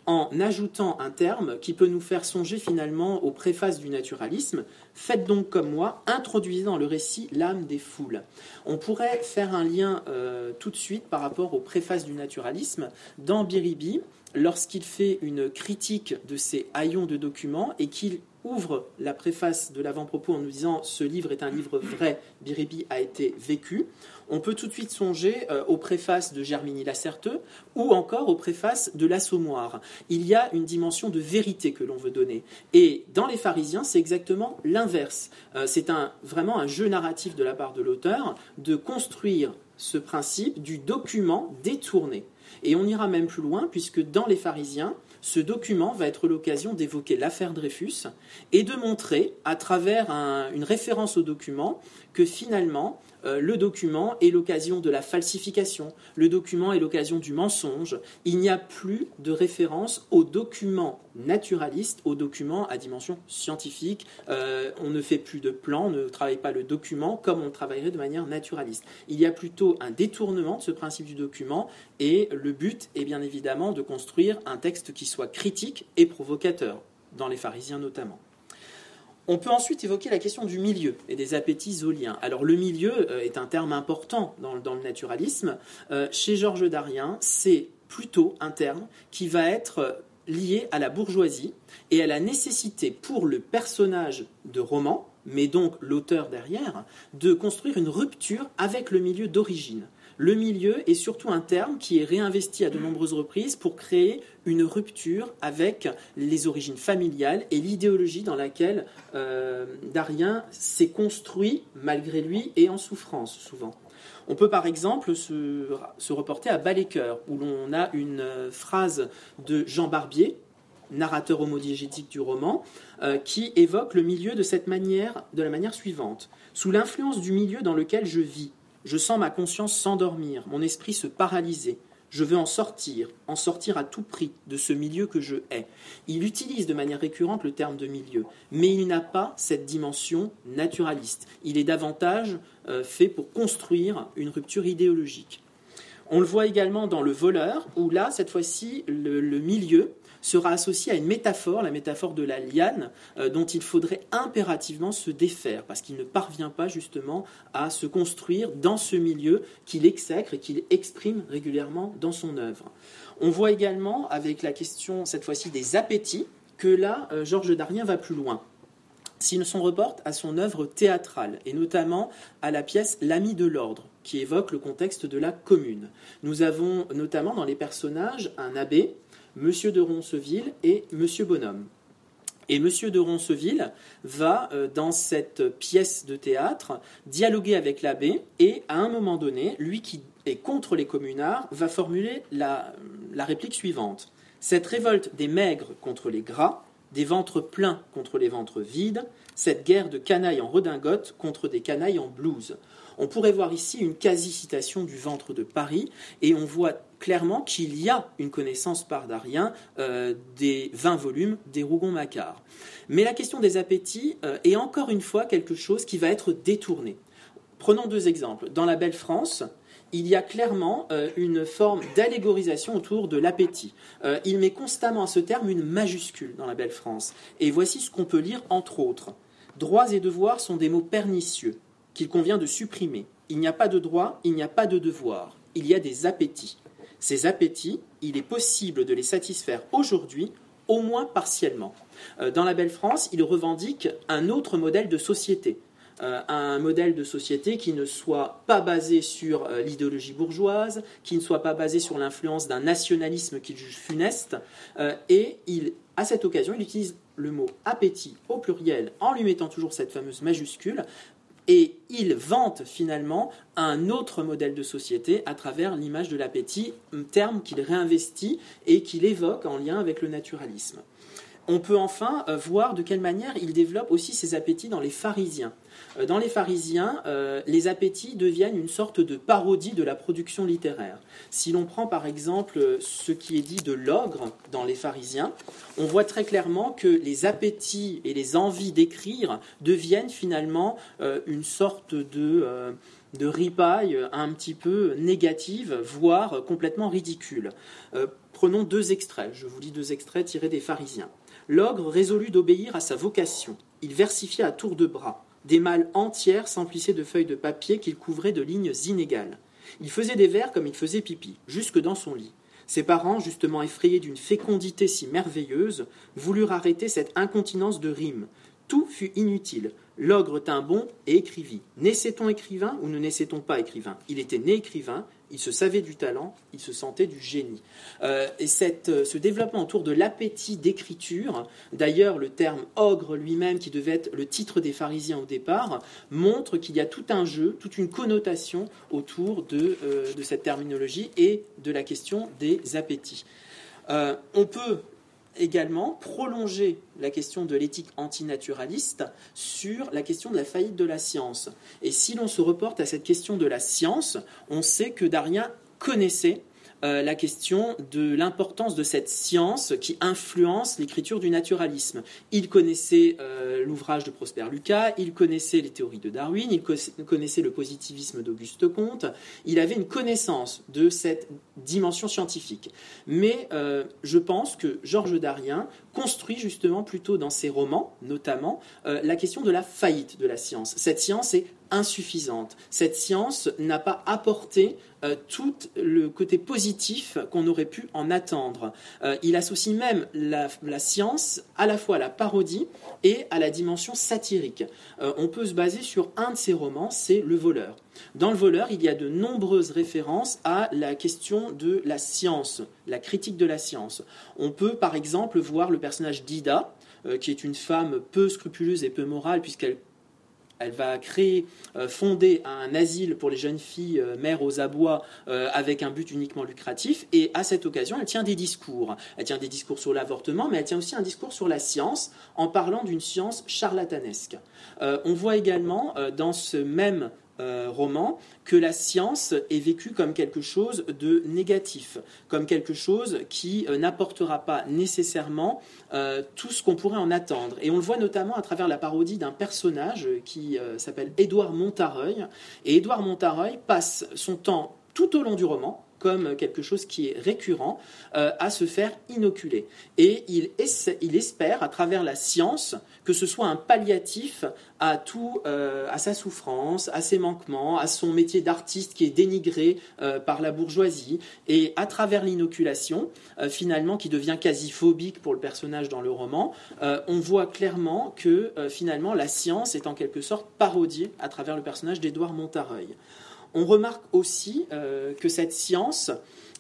en ajoutant un terme qui peut nous faire songer finalement aux préfaces du naturalisme. Faites donc comme moi, introduisez dans le récit l'âme des foules. On pourrait faire un lien euh, tout de suite par rapport aux préfaces du naturalisme. Dans Biribi, lorsqu'il fait une critique de ces haillons de documents et qu'il ouvre la préface de l'avant-propos en nous disant « ce livre est un livre vrai, Biribi a été vécu », on peut tout de suite songer euh, aux préfaces de Germigny-Lacerteux ou encore aux préfaces de l'Assommoir. Il y a une dimension de vérité que l'on veut donner. Et dans les pharisiens, c'est exactement l'inverse. Euh, c'est un, vraiment un jeu narratif de la part de l'auteur de construire ce principe du document détourné. Et on ira même plus loin, puisque dans les pharisiens, ce document va être l'occasion d'évoquer l'affaire Dreyfus et de montrer, à travers un, une référence au document, que finalement, euh, le document est l'occasion de la falsification, le document est l'occasion du mensonge. Il n'y a plus de référence au document naturaliste, au document à dimension scientifique. Euh, on ne fait plus de plan, on ne travaille pas le document comme on travaillerait de manière naturaliste. Il y a plutôt un détournement de ce principe du document et le but est bien évidemment de construire un texte qui soit critique et provocateur, dans les pharisiens notamment. On peut ensuite évoquer la question du milieu et des appétits zoliens. Alors le milieu euh, est un terme important dans, dans le naturalisme. Euh, chez Georges Darien, c'est plutôt un terme qui va être lié à la bourgeoisie et à la nécessité pour le personnage de roman, mais donc l'auteur derrière, de construire une rupture avec le milieu d'origine. Le milieu est surtout un terme qui est réinvesti à de nombreuses reprises pour créer une rupture avec les origines familiales et l'idéologie dans laquelle euh, Darien s'est construit malgré lui et en souffrance souvent. On peut par exemple se, se reporter à Bas-les-Cœurs, où l'on a une phrase de Jean Barbier, narrateur homodiégétique du roman, euh, qui évoque le milieu de cette manière, de la manière suivante. « Sous l'influence du milieu dans lequel je vis, je sens ma conscience s'endormir, mon esprit se paralyser. Je veux en sortir, en sortir à tout prix de ce milieu que je hais. » Il utilise de manière récurrente le terme de milieu, mais il n'a pas cette dimension naturaliste. Il est davantage euh, fait pour construire une rupture idéologique. On le voit également dans Le Voleur, où là, cette fois-ci, le, le milieu sera associé à une métaphore, la métaphore de la liane, euh, dont il faudrait impérativement se défaire, parce qu'il ne parvient pas justement à se construire dans ce milieu qu'il exècre et qu'il exprime régulièrement dans son œuvre. On voit également, avec la question cette fois-ci des appétits, que là, euh, Georges Darien va plus loin. Si on reporte à son œuvre théâtrale, et notamment à la pièce L'Ami de l'Ordre, qui évoque le contexte de la Commune. Nous avons notamment dans les personnages un abbé, Monsieur de Ronceville et Monsieur Bonhomme. Et Monsieur de Ronceville va, euh, dans cette pièce de théâtre, dialoguer avec l'abbé et, à un moment donné, lui qui est contre les communards, va formuler la, la réplique suivante. « Cette révolte des maigres contre les gras, des ventres pleins contre les ventres vides, cette guerre de canailles en redingote contre des canailles en blouse. » On pourrait voir ici une quasi-citation du Ventre de Paris, et on voit clairement qu'il y a une connaissance par Darien euh, des vingt volumes des Rougon-Macquart. Mais la question des appétits euh, est encore une fois quelque chose qui va être détourné. Prenons deux exemples. Dans La Belle France, il y a clairement euh, une forme d'allégorisation autour de l'appétit. Euh, il met constamment à ce terme une majuscule dans La Belle France. Et voici ce qu'on peut lire entre autres. « Droits et devoirs sont des mots pernicieux qu'il convient de supprimer. Il n'y a pas de droit, il n'y a pas de devoir. Il y a des appétits. Ces appétits, il est possible de les satisfaire aujourd'hui, au moins partiellement. » Dans La Belle France, il revendique un autre modèle de société. Euh, un modèle de société qui ne soit pas basé sur euh, l'idéologie bourgeoise, qui ne soit pas basé sur l'influence d'un nationalisme qu'il juge funeste. Euh, et il, à cette occasion, il utilise le mot appétit au pluriel en lui mettant toujours cette fameuse majuscule. Et il vante finalement un autre modèle de société à travers l'image de l'appétit, un terme qu'il réinvestit et qu'il évoque en lien avec le naturalisme. On peut enfin voir de quelle manière il développe aussi ses appétits dans les pharisiens. Dans les pharisiens, euh, les appétits deviennent une sorte de parodie de la production littéraire. Si l'on prend par exemple ce qui est dit de l'ogre dans les pharisiens, on voit très clairement que les appétits et les envies d'écrire deviennent finalement euh, une sorte de... Euh, de ripaille un petit peu négative, voire complètement ridicule. Euh, prenons deux extraits. Je vous lis deux extraits tirés des Pharisiens. « L'ogre résolut d'obéir à sa vocation. Il versifiait à tour de bras. Des malles entières s'emplissaient de feuilles de papier qu'il couvrait de lignes inégales. Il faisait des vers comme il faisait pipi, jusque dans son lit. Ses parents, justement effrayés d'une fécondité si merveilleuse, voulurent arrêter cette incontinence de rimes. Tout fut inutile. L'ogre tint bon et écrivit. Naissait-on écrivain ou ne naissait-on pas écrivain ? Il était né écrivain, il se savait du talent, il se sentait du génie. Euh, et cette, ce développement autour de l'appétit d'écriture, d'ailleurs le terme ogre lui-même, qui devait être le titre des pharisiens au départ, montre qu'il y a tout un jeu, toute une connotation autour de, euh, de cette terminologie et de la question des appétits. Euh, on peut également prolonger la question de l'éthique antinaturaliste sur la question de la faillite de la science. Et si l'on se reporte à cette question de la science, on sait que Darien connaissait euh, la question de l'importance de cette science qui influence l'écriture du naturalisme. Il connaissait euh, l'ouvrage de Prosper Lucas, il connaissait les théories de Darwin, il connaissait le positivisme d'Auguste Comte, il avait une connaissance de cette dimension scientifique. Mais euh, je pense que Georges Darien construit justement plutôt dans ses romans, notamment, euh, la question de la faillite de la science. Cette science est insuffisante. Cette science n'a pas apporté euh, tout le côté positif qu'on aurait pu en attendre. Euh, il associe même la, la science à la fois à la parodie et à la dimension satirique. Euh, on peut se baser sur un de ses romans, c'est Le Voleur. Dans Le Voleur, il y a de nombreuses références à la question de la science, la critique de la science. On peut par exemple voir le personnage d'Ida, euh, qui est une femme peu scrupuleuse et peu morale, puisqu'elle Elle va créer, euh, fonder un asile pour les jeunes filles euh, mères aux abois euh, avec un but uniquement lucratif. Et à cette occasion, elle tient des discours. Elle tient des discours sur l'avortement, mais elle tient aussi un discours sur la science en parlant d'une science charlatanesque. Euh, on voit également euh, dans ce même Euh, roman, que la science est vécue comme quelque chose de négatif, comme quelque chose qui euh, n'apportera pas nécessairement euh, tout ce qu'on pourrait en attendre. Et on le voit notamment à travers la parodie d'un personnage qui euh, s'appelle Édouard Montareuil. Et Édouard Montareuil passe son temps tout au long du roman, comme quelque chose qui est récurrent, euh, à se faire inoculer. Et il, essa- il espère, à travers la science, que ce soit un palliatif à, tout, euh, à sa souffrance, à ses manquements, à son métier d'artiste qui est dénigré euh, par la bourgeoisie. Et à travers l'inoculation, euh, finalement, qui devient quasi phobique pour le personnage dans le roman, euh, on voit clairement que, euh, finalement, la science est en quelque sorte parodiée à travers le personnage d'Édouard Montareuil. On remarque aussi euh, que cette science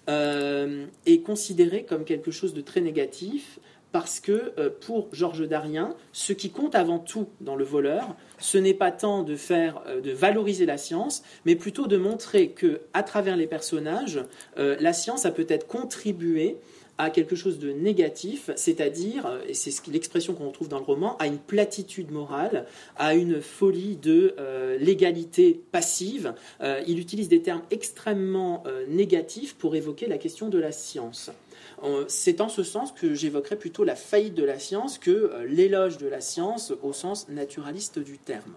euh, est considérée comme quelque chose de très négatif parce que euh, pour Georges Darien, ce qui compte avant tout dans Le Voleur, ce n'est pas tant de faire, euh, de valoriser la science, mais plutôt de montrer que, à travers les personnages, euh, la science a peut-être contribué à quelque chose de négatif, c'est-à-dire, et c'est l'expression qu'on retrouve dans le roman, à une platitude morale, à une folie de euh, l'égalité passive. Euh, il utilise des termes extrêmement euh, négatifs pour évoquer la question de la science. Euh, c'est en ce sens que j'évoquerais plutôt la faillite de la science que euh, l'éloge de la science au sens naturaliste du terme.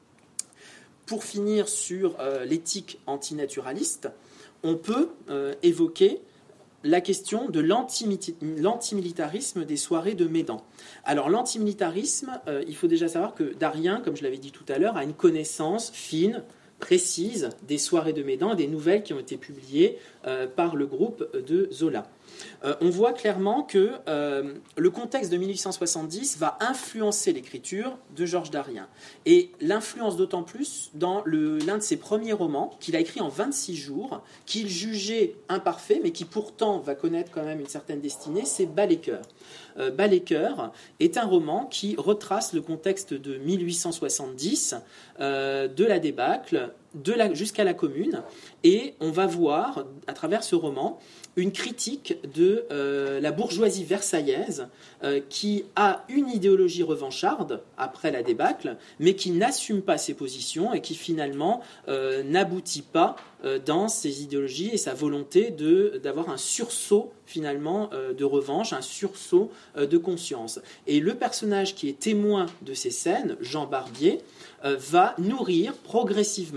Pour finir sur euh, l'éthique antinaturaliste, on peut euh, évoquer la question de l'antimilitarisme des soirées de Médan. Alors l'antimilitarisme, euh, il faut déjà savoir que Darien, comme je l'avais dit tout à l'heure, a une connaissance fine, précise des soirées de Médan et des nouvelles qui ont été publiées euh, par le groupe de Zola. Euh, on voit clairement que euh, le contexte de mille huit cent soixante-dix va influencer l'écriture de Georges Darien. Et l'influence d'autant plus dans le, l'un de ses premiers romans, qu'il a écrit en vingt-six jours, qu'il jugeait imparfait, mais qui pourtant va connaître quand même une certaine destinée, c'est Bas les cœurs. Euh, Bas les cœurs est un roman qui retrace le contexte de mille huit cent soixante-dix, euh, de la débâcle, de la, jusqu'à la Commune, et on va voir, à travers ce roman, une critique de euh, la bourgeoisie versaillaise euh, qui a une idéologie revancharde après la débâcle, mais qui n'assume pas ses positions et qui finalement euh, n'aboutit pas euh, dans ses idéologies et sa volonté de, d'avoir un sursaut finalement euh, de revanche, un sursaut euh, de conscience. Et le personnage qui est témoin de ces scènes, Jean Barbier, euh, va nourrir progressivement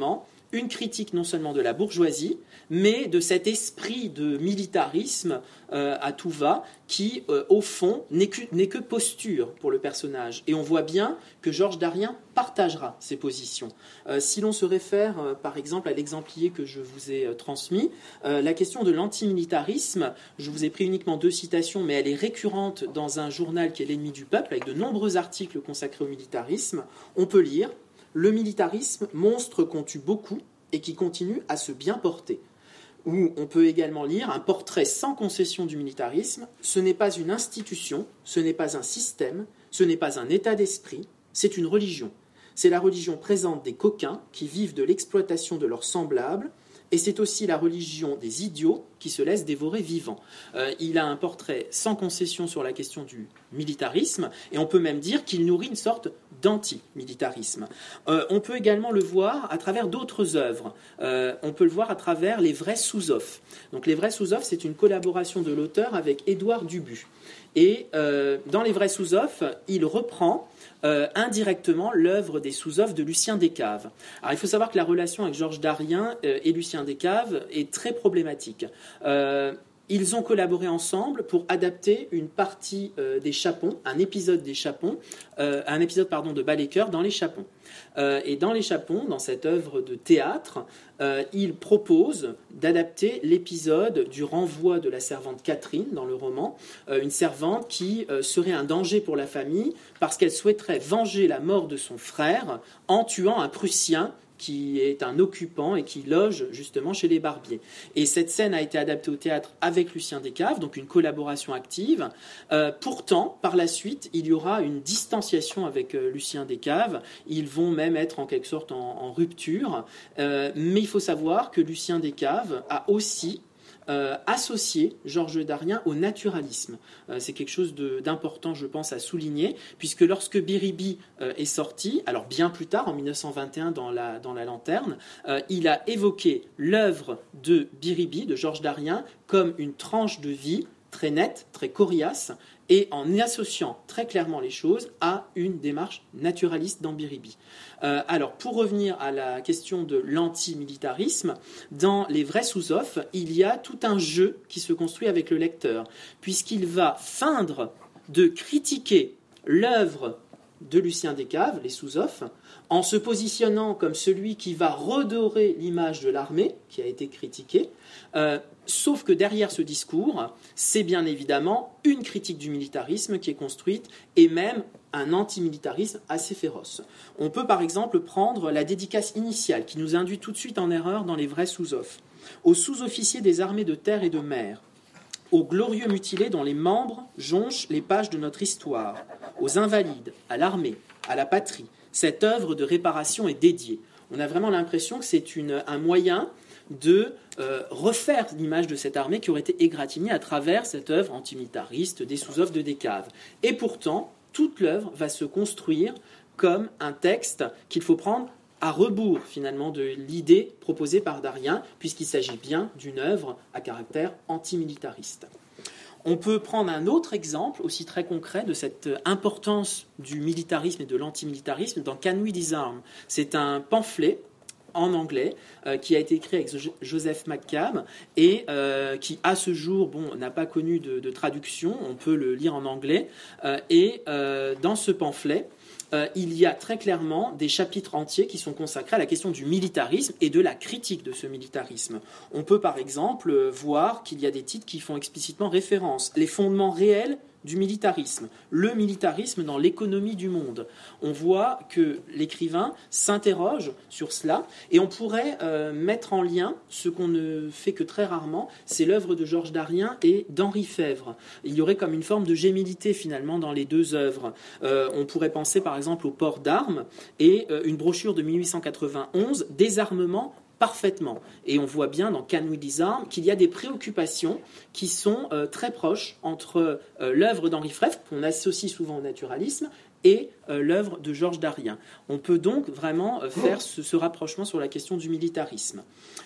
une critique non seulement de la bourgeoisie, mais de cet esprit de militarisme euh, à tout va, qui, euh, au fond, n'est que, n'est que posture pour le personnage. Et on voit bien que Georges Darien partagera ces positions. Euh, si l'on se réfère, euh, par exemple, à l'exemplier que je vous ai euh, transmis, euh, la question de l'antimilitarisme, je vous ai pris uniquement deux citations, mais elle est récurrente dans un journal qui est l'ennemi du peuple, avec de nombreux articles consacrés au militarisme. On peut lire « Le militarisme, monstre qu'on tue beaucoup et qui continue à se bien porter ». Ou on peut également lire un portrait sans concession du militarisme. Ce n'est pas une institution, ce n'est pas un système, ce n'est pas un état d'esprit, c'est une religion. C'est la religion présente des coquins qui vivent de l'exploitation de leurs semblables, et c'est aussi la religion des idiots qui se laissent dévorer vivants. Euh, il a un portrait sans concession sur la question du militarisme, et on peut même dire qu'il nourrit une sorte d'anti-militarisme. Euh, on peut également le voir à travers d'autres œuvres. Euh, on peut le voir à travers Les Vrais Sous-Offs. Donc Les Vrais Sous-Offs, c'est une collaboration de l'auteur avec Édouard Dubu. Et euh, dans Les Vrais Sous-Offs, il reprend Euh, indirectement l'œuvre des sous-offs de Lucien Descaves. Alors il faut savoir que la relation avec Georges Darien euh, et Lucien Descaves est très problématique. Euh, ils ont collaboré ensemble pour adapter une partie euh, des Chapons, un épisode des Chapons, euh, un épisode pardon, de Bas-les-Cœurs dans les Chapons. Euh, et dans les Chapons, dans cette œuvre de théâtre, euh, il propose d'adapter l'épisode du renvoi de la servante Catherine dans le roman, euh, une servante qui euh, serait un danger pour la famille parce qu'elle souhaiterait venger la mort de son frère en tuant un Prussien qui est un occupant et qui loge justement chez les Barbiers. Et cette scène a été adaptée au théâtre avec Lucien Descaves, donc une collaboration active. Euh, pourtant, par la suite, il y aura une distanciation avec euh, Lucien Descaves. Ils vont même être en quelque sorte en, en rupture. Euh, mais il faut savoir que Lucien Descaves a aussi Euh, associer Georges Darien au naturalisme. Euh, c'est quelque chose de, d'important, je pense, à souligner, puisque lorsque Biribi euh, est sorti, alors bien plus tard, en mille neuf cent vingt et un, dans La, dans la Lanterne, euh, il a évoqué l'œuvre de Biribi, de Georges Darien, comme une tranche de vie très nette, très coriace, et en associant très clairement les choses à une démarche naturaliste dans Biribi. Euh, alors, pour revenir à la question de l'antimilitarisme, dans Les Vrais Sous-Offs, il y a tout un jeu qui se construit avec le lecteur, puisqu'il va feindre de critiquer l'œuvre de Lucien Descaves, les Sous-Offs, en se positionnant comme celui qui va redorer l'image de l'armée, qui a été critiquée, euh, sauf que derrière ce discours, c'est bien évidemment une critique du militarisme qui est construite, et même un antimilitarisme assez féroce. On peut par exemple prendre la dédicace initiale, qui nous induit tout de suite en erreur dans Les Vrais Sous-Offs. Aux sous-officiers des armées de terre et de mer, aux glorieux mutilés dont les membres jonchent les pages de notre histoire, aux invalides, à l'armée, à la patrie, cette œuvre de réparation est dédiée. On a vraiment l'impression que c'est une, un moyen de euh, refaire l'image de cette armée qui aurait été égratignée à travers cette œuvre antimilitariste des Sous-Offs de Descaves. Et pourtant, toute l'œuvre va se construire comme un texte qu'il faut prendre à rebours finalement de l'idée proposée par Darien, puisqu'il s'agit bien d'une œuvre à caractère antimilitariste. On peut prendre un autre exemple aussi très concret de cette importance du militarisme et de l'antimilitarisme dans Can We Disarm ? C'est un pamphlet en anglais euh, qui a été écrit avec Joseph McCabe et euh, qui à ce jour bon, n'a pas connu de, de traduction, on peut le lire en anglais euh, et euh, dans ce pamphlet Euh, il y a très clairement des chapitres entiers qui sont consacrés à la question du militarisme et de la critique de ce militarisme. On peut par exemple voir qu'il y a des titres qui font explicitement référence. Les fondements réels du militarisme, le militarisme dans l'économie du monde. On voit que l'écrivain s'interroge sur cela et on pourrait euh, mettre en lien ce qu'on ne fait que très rarement, c'est l'œuvre de Georges Darien et d'Henri Fèvre. Il y aurait comme une forme de gémilité finalement dans les deux œuvres. Euh, on pourrait penser par exemple au port d'armes et euh, une brochure de mille huit cent quatre-vingt-onze, Désarmement parfaitement. Et on voit bien dans Can We Disarm qu'il y a des préoccupations qui sont euh, très proches entre euh, l'œuvre d'Henri Fèvre, qu'on associe souvent au naturalisme, et euh, l'œuvre de Georges Darien. On peut donc vraiment euh, faire ce, ce rapprochement sur la question du militarisme.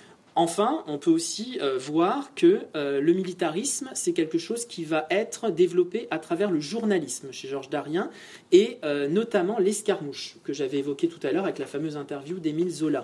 Enfin, on peut aussi euh, voir que euh, le militarisme, c'est quelque chose qui va être développé à travers le journalisme chez Georges Darien, et euh, notamment l'escarmouche, que j'avais évoqué tout à l'heure avec la fameuse interview d'Émile Zola.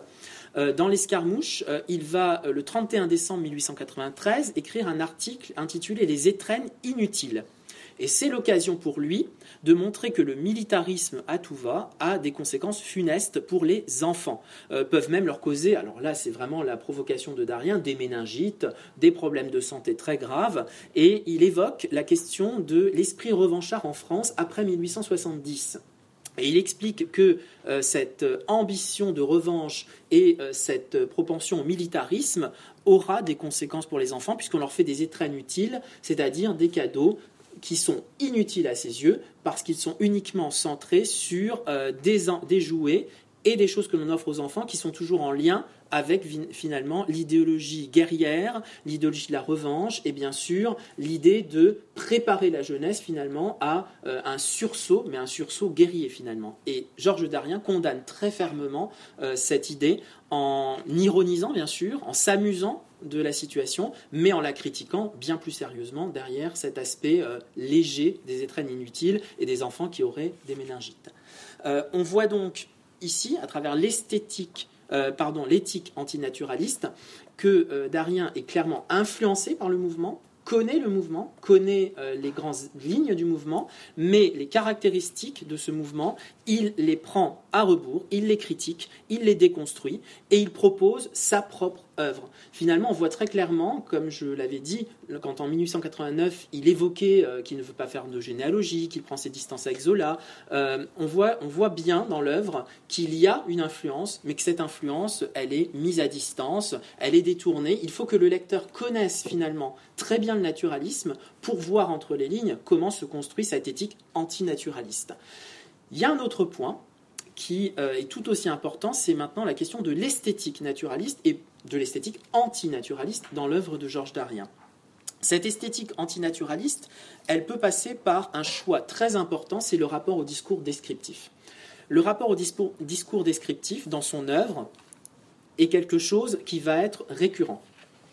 Euh, dans l'Escarmouche, euh, il va, euh, le trente et un décembre mille huit cent quatre-vingt-treize, écrire un article intitulé « Les étrennes inutiles ». Et c'est l'occasion pour lui de montrer que le militarisme à tout va a des conséquences funestes pour les enfants. Euh, peuvent même leur causer, alors là c'est vraiment la provocation de Darien, des méningites, des problèmes de santé très graves. Et il évoque la question de l'esprit revanchard en France après mille huit cent soixante-dix. Et il explique que euh, cette ambition de revanche et euh, cette propension au militarisme aura des conséquences pour les enfants puisqu'on leur fait des étrennes utiles, c'est-à-dire des cadeaux qui sont inutiles à ses yeux parce qu'ils sont uniquement centrés sur euh, des, des jouets et des choses que l'on offre aux enfants qui sont toujours en lien avec finalement l'idéologie guerrière, l'idéologie de la revanche et bien sûr l'idée de préparer la jeunesse finalement à euh, un sursaut, mais un sursaut guerrier finalement. Et Georges Darien condamne très fermement euh, cette idée en ironisant bien sûr, en s'amusant de la situation, mais en la critiquant bien plus sérieusement derrière cet aspect euh, léger des étrennes inutiles et des enfants qui auraient des méningites. Euh, on voit donc ici, à travers l'esthétique, euh, pardon, l'éthique antinaturaliste, que euh, Darien est clairement influencé par le mouvement, connaît le mouvement, connaît euh, les grandes lignes du mouvement, mais les caractéristiques de ce mouvement, il les prend à rebours, il les critique, il les déconstruit et il propose sa propre œuvre. Finalement, on voit très clairement, comme je l'avais dit, quand en mille huit cent quatre-vingt-neuf, il évoquait euh, qu'il ne veut pas faire de généalogie, qu'il prend ses distances avec Zola, euh, on, voit, on voit bien dans l'œuvre qu'il y a une influence, mais que cette influence, elle est mise à distance, elle est détournée. Il faut que le lecteur connaisse finalement très bien le naturalisme pour voir entre les lignes comment se construit cette éthique antinaturaliste. Il y a un autre point qui euh, est tout aussi important, c'est maintenant la question de l'esthétique naturaliste et de l'esthétique antinaturaliste dans l'œuvre de Georges Darien. Cette esthétique antinaturaliste, elle peut passer par un choix très important, c'est le rapport au discours descriptif. Le rapport au discours, discours descriptif dans son œuvre est quelque chose qui va être récurrent.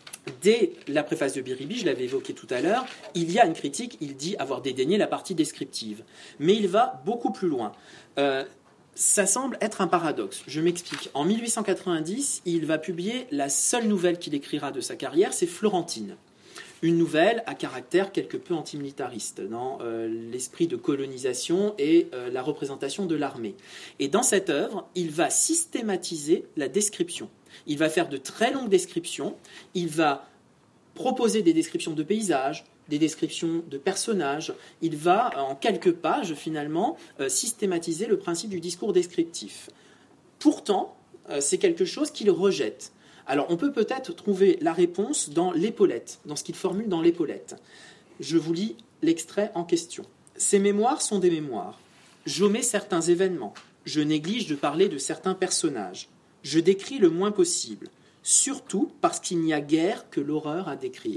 Dès la préface de Biribi, je l'avais évoqué tout à l'heure, il y a une critique, il dit avoir dédaigné la partie descriptive. Mais il va beaucoup plus loin. Euh, ça semble être un paradoxe. Je m'explique. En mille huit cent quatre-vingt-dix, il va publier la seule nouvelle qu'il écrira de sa carrière, c'est Florentine. Une nouvelle à caractère quelque peu antimilitariste, dans euh, l'esprit de colonisation et euh, la représentation de l'armée. Et dans cette œuvre, il va systématiser la description. Il va faire de très longues descriptions, il va proposer des descriptions de paysages, des descriptions de personnages, il va, en quelques pages, finalement, euh, systématiser le principe du discours descriptif. Pourtant, euh, c'est quelque chose qu'il rejette. Alors, on peut peut-être trouver la réponse dans l'épaulette, dans ce qu'il formule dans l'épaulette. Je vous lis l'extrait en question. « Ces mémoires sont des mémoires. J'omets certains événements. Je néglige de parler de certains personnages. Je décris le moins possible, surtout parce qu'il n'y a guère que l'horreur à décrire. »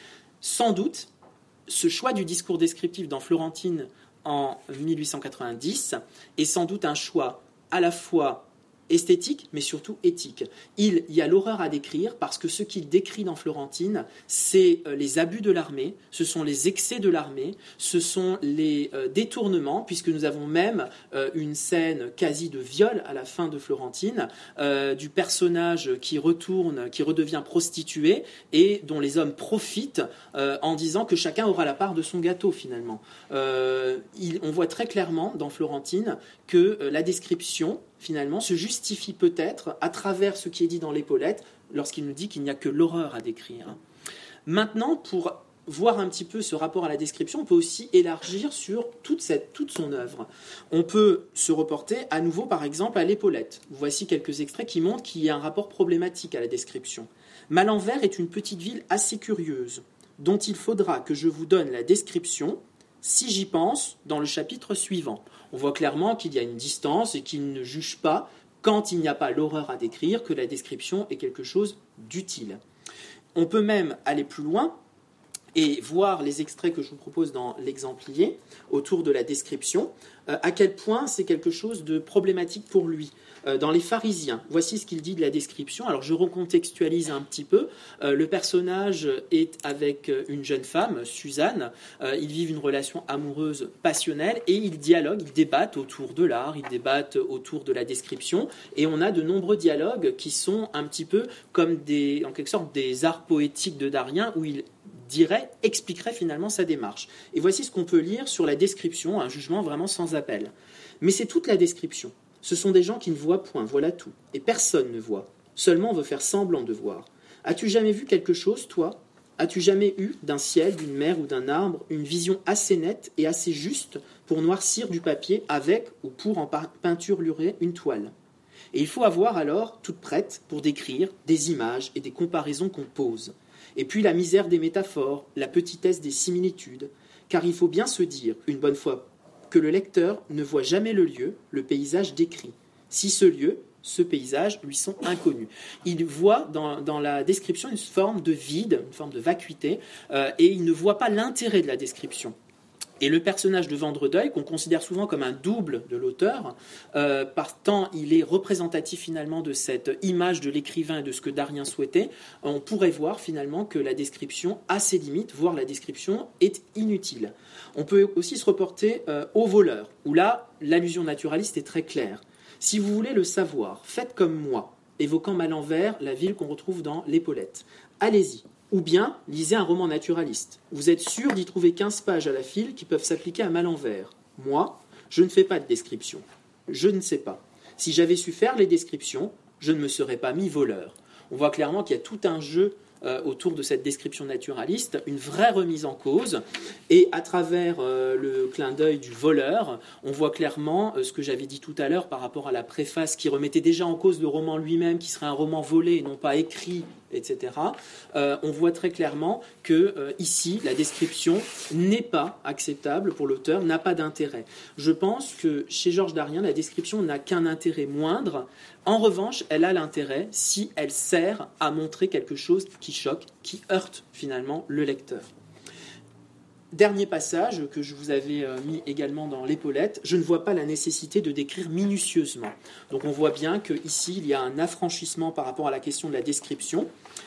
Sans doute, ce choix du discours descriptif dans Florentine en mille huit cent quatre-vingt-dix est sans doute un choix à la fois esthétique, mais surtout éthique. Il y a l'horreur à décrire parce que ce qu'il décrit dans Florentine, c'est les abus de l'armée, ce sont les excès de l'armée, ce sont les euh, détournements, puisque nous avons même euh, une scène quasi de viol à la fin de Florentine, euh, du personnage qui retourne, qui redevient prostitué et dont les hommes profitent euh, en disant que chacun aura la part de son gâteau finalement. Euh, il, on voit très clairement dans Florentine que euh, la description finalement, se justifie peut-être à travers ce qui est dit dans l'épaulette lorsqu'il nous dit qu'il n'y a que l'horreur à décrire. Maintenant, pour voir un petit peu ce rapport à la description, on peut aussi élargir sur toute, cette, toute son œuvre. On peut se reporter à nouveau, par exemple, à l'épaulette. Voici quelques extraits qui montrent qu'il y a un rapport problématique à la description. « Malenvers est une petite ville assez curieuse, dont il faudra que je vous donne la description, si j'y pense, dans le chapitre suivant. » On voit clairement qu'il y a une distance et qu'il ne juge pas, quand il n'y a pas l'horreur à décrire, que la description est quelque chose d'utile. On peut même aller plus loin et voir les extraits que je vous propose dans l'exemplier, autour de la description, euh, à quel point c'est quelque chose de problématique pour lui. Euh, dans les pharisiens, voici ce qu'il dit de la description. Alors je recontextualise un petit peu. Euh, le personnage est avec une jeune femme, Suzanne. Euh, ils vivent une relation amoureuse passionnelle et ils dialoguent, ils débattent autour de l'art, ils débattent autour de la description. Et on a de nombreux dialogues qui sont un petit peu comme des, en quelque sorte des arts poétiques de Darien, où il dirait, expliquerait finalement sa démarche. Et voici ce qu'on peut lire sur la description, un jugement vraiment sans appel. Mais c'est toute la description. Ce sont des gens qui ne voient point, voilà tout. Et personne ne voit. Seulement on veut faire semblant de voir. As-tu jamais vu quelque chose, toi ? As-tu jamais eu, d'un ciel, d'une mer ou d'un arbre, une vision assez nette et assez juste pour noircir du papier avec ou pour en peinturer une toile ? Et il faut avoir alors, toute prête, pour décrire des images et des comparaisons qu'on pose. Et puis la misère des métaphores, la petitesse des similitudes, car il faut bien se dire, une bonne fois, que le lecteur ne voit jamais le lieu, le paysage décrit. Si ce lieu, ce paysage lui sont inconnus. Il voit dans, dans la description une forme de vide, une forme de vacuité, euh, et il ne voit pas l'intérêt de la description. Et le personnage de Vandredeuil, qu'on considère souvent comme un double de l'auteur, euh, par tant il est représentatif finalement de cette image de l'écrivain et de ce que Darien souhaitait, on pourrait voir finalement que la description a ses limites, voire la description est inutile. On peut aussi se reporter euh, au voleur, où là, l'allusion naturaliste est très claire. Si vous voulez le savoir, faites comme moi, évoquant Malenvers, la ville qu'on retrouve dans l'Épaulette. Allez-y. Ou bien, lisez un roman naturaliste. Vous êtes sûr d'y trouver quinze pages à la file qui peuvent s'appliquer à Malenvers. Moi, je ne fais pas de description. Je ne sais pas. Si j'avais su faire les descriptions, je ne me serais pas mis voleur. On voit clairement qu'il y a tout un jeu euh, autour de cette description naturaliste, une vraie remise en cause. Et à travers euh, le clin d'œil du voleur, on voit clairement euh, ce que j'avais dit tout à l'heure par rapport à la préface qui remettait déjà en cause le roman lui-même, qui serait un roman volé et non pas écrit, et cetera. Euh, on voit très clairement que euh, ici, la description n'est pas acceptable pour l'auteur, n'a pas d'intérêt. Je pense que chez Georges Darien, la description n'a qu'un intérêt moindre. En revanche, elle a l'intérêt si elle sert à montrer quelque chose qui choque, qui heurte finalement le lecteur. Dernier passage que je vous avais mis également dans l'épaulette, je ne vois pas la nécessité de décrire minutieusement. Donc on voit bien qu'ici, il y a un affranchissement par rapport à la question de la description.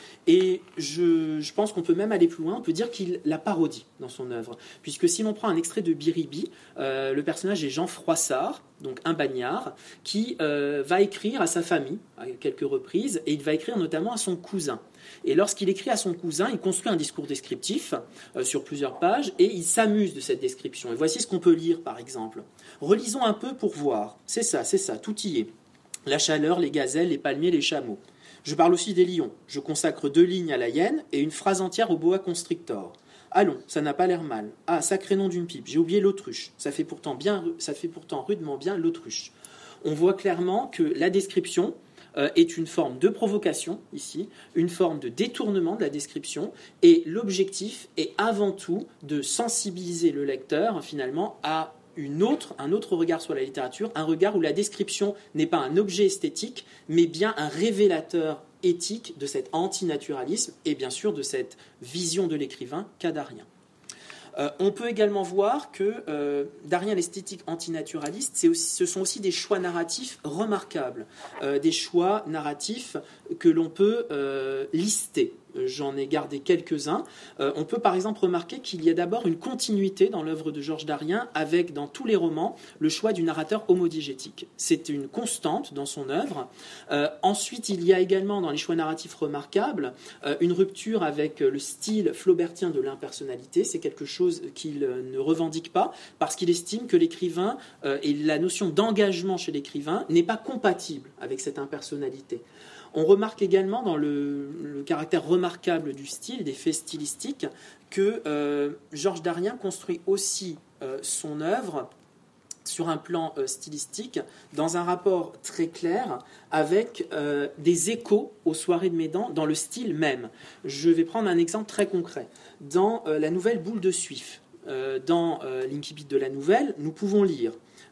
Et je, je pense qu'on peut même aller plus loin, on peut dire qu'il la parodie dans son œuvre. Puisque si l'on prend un extrait de Biribi, euh, le personnage est Jean Froissart, donc un bagnard, qui euh, va écrire à sa famille à quelques reprises, et il va écrire notamment à son cousin. Et lorsqu'il écrit à son cousin, il construit un discours descriptif euh, sur plusieurs pages, et il s'amuse de cette description. Et voici ce qu'on peut lire, par exemple. Relisons un peu pour voir. C'est ça, c'est ça, tout y est. La chaleur, les gazelles, les palmiers, les chameaux. Je parle aussi des lions. Je consacre deux lignes à la hyène et une phrase entière au boa constrictor. Allons, ça n'a pas l'air mal. Ah, sacré nom d'une pipe, j'ai oublié l'autruche. Ça fait pourtant bien, ça fait pourtant rudement bien l'autruche. On voit clairement que la description euh, est une forme de provocation, ici, une forme de détournement de la description, et l'objectif est avant tout de sensibiliser le lecteur, finalement, à Une autre, un autre regard sur la littérature, un regard où la description n'est pas un objet esthétique, mais bien un révélateur éthique de cet antinaturalisme et bien sûr de cette vision de l'écrivain qu'a Darien. Euh, on peut également voir que euh, Darien, l'esthétique antinaturaliste, c'est aussi, ce sont aussi des choix narratifs remarquables, euh, des choix narratifs que l'on peut euh, lister. J'en ai gardé quelques-uns. Euh, on peut par exemple remarquer qu'il y a d'abord une continuité dans l'œuvre de Georges Darien avec, dans tous les romans, le choix du narrateur homodigétique. C'est une constante dans son œuvre. Euh, ensuite, il y a également dans les choix narratifs remarquables euh, une rupture avec le style flaubertien de l'impersonnalité. C'est quelque chose qu'il ne revendique pas parce qu'il estime que l'écrivain euh, et la notion d'engagement chez l'écrivain n'est pas compatible avec cette impersonnalité. On remarque également dans le, le caractère remarquable du style, des faits stylistiques, que euh, Georges Darien construit aussi euh, son œuvre sur un plan euh, stylistique, dans un rapport très clair avec euh, des échos aux soirées de Médan dans le style même. Je vais prendre un exemple très concret. Dans euh, la nouvelle Boule de Suif, euh, dans euh, l'incipit de la nouvelle, nous pouvons lire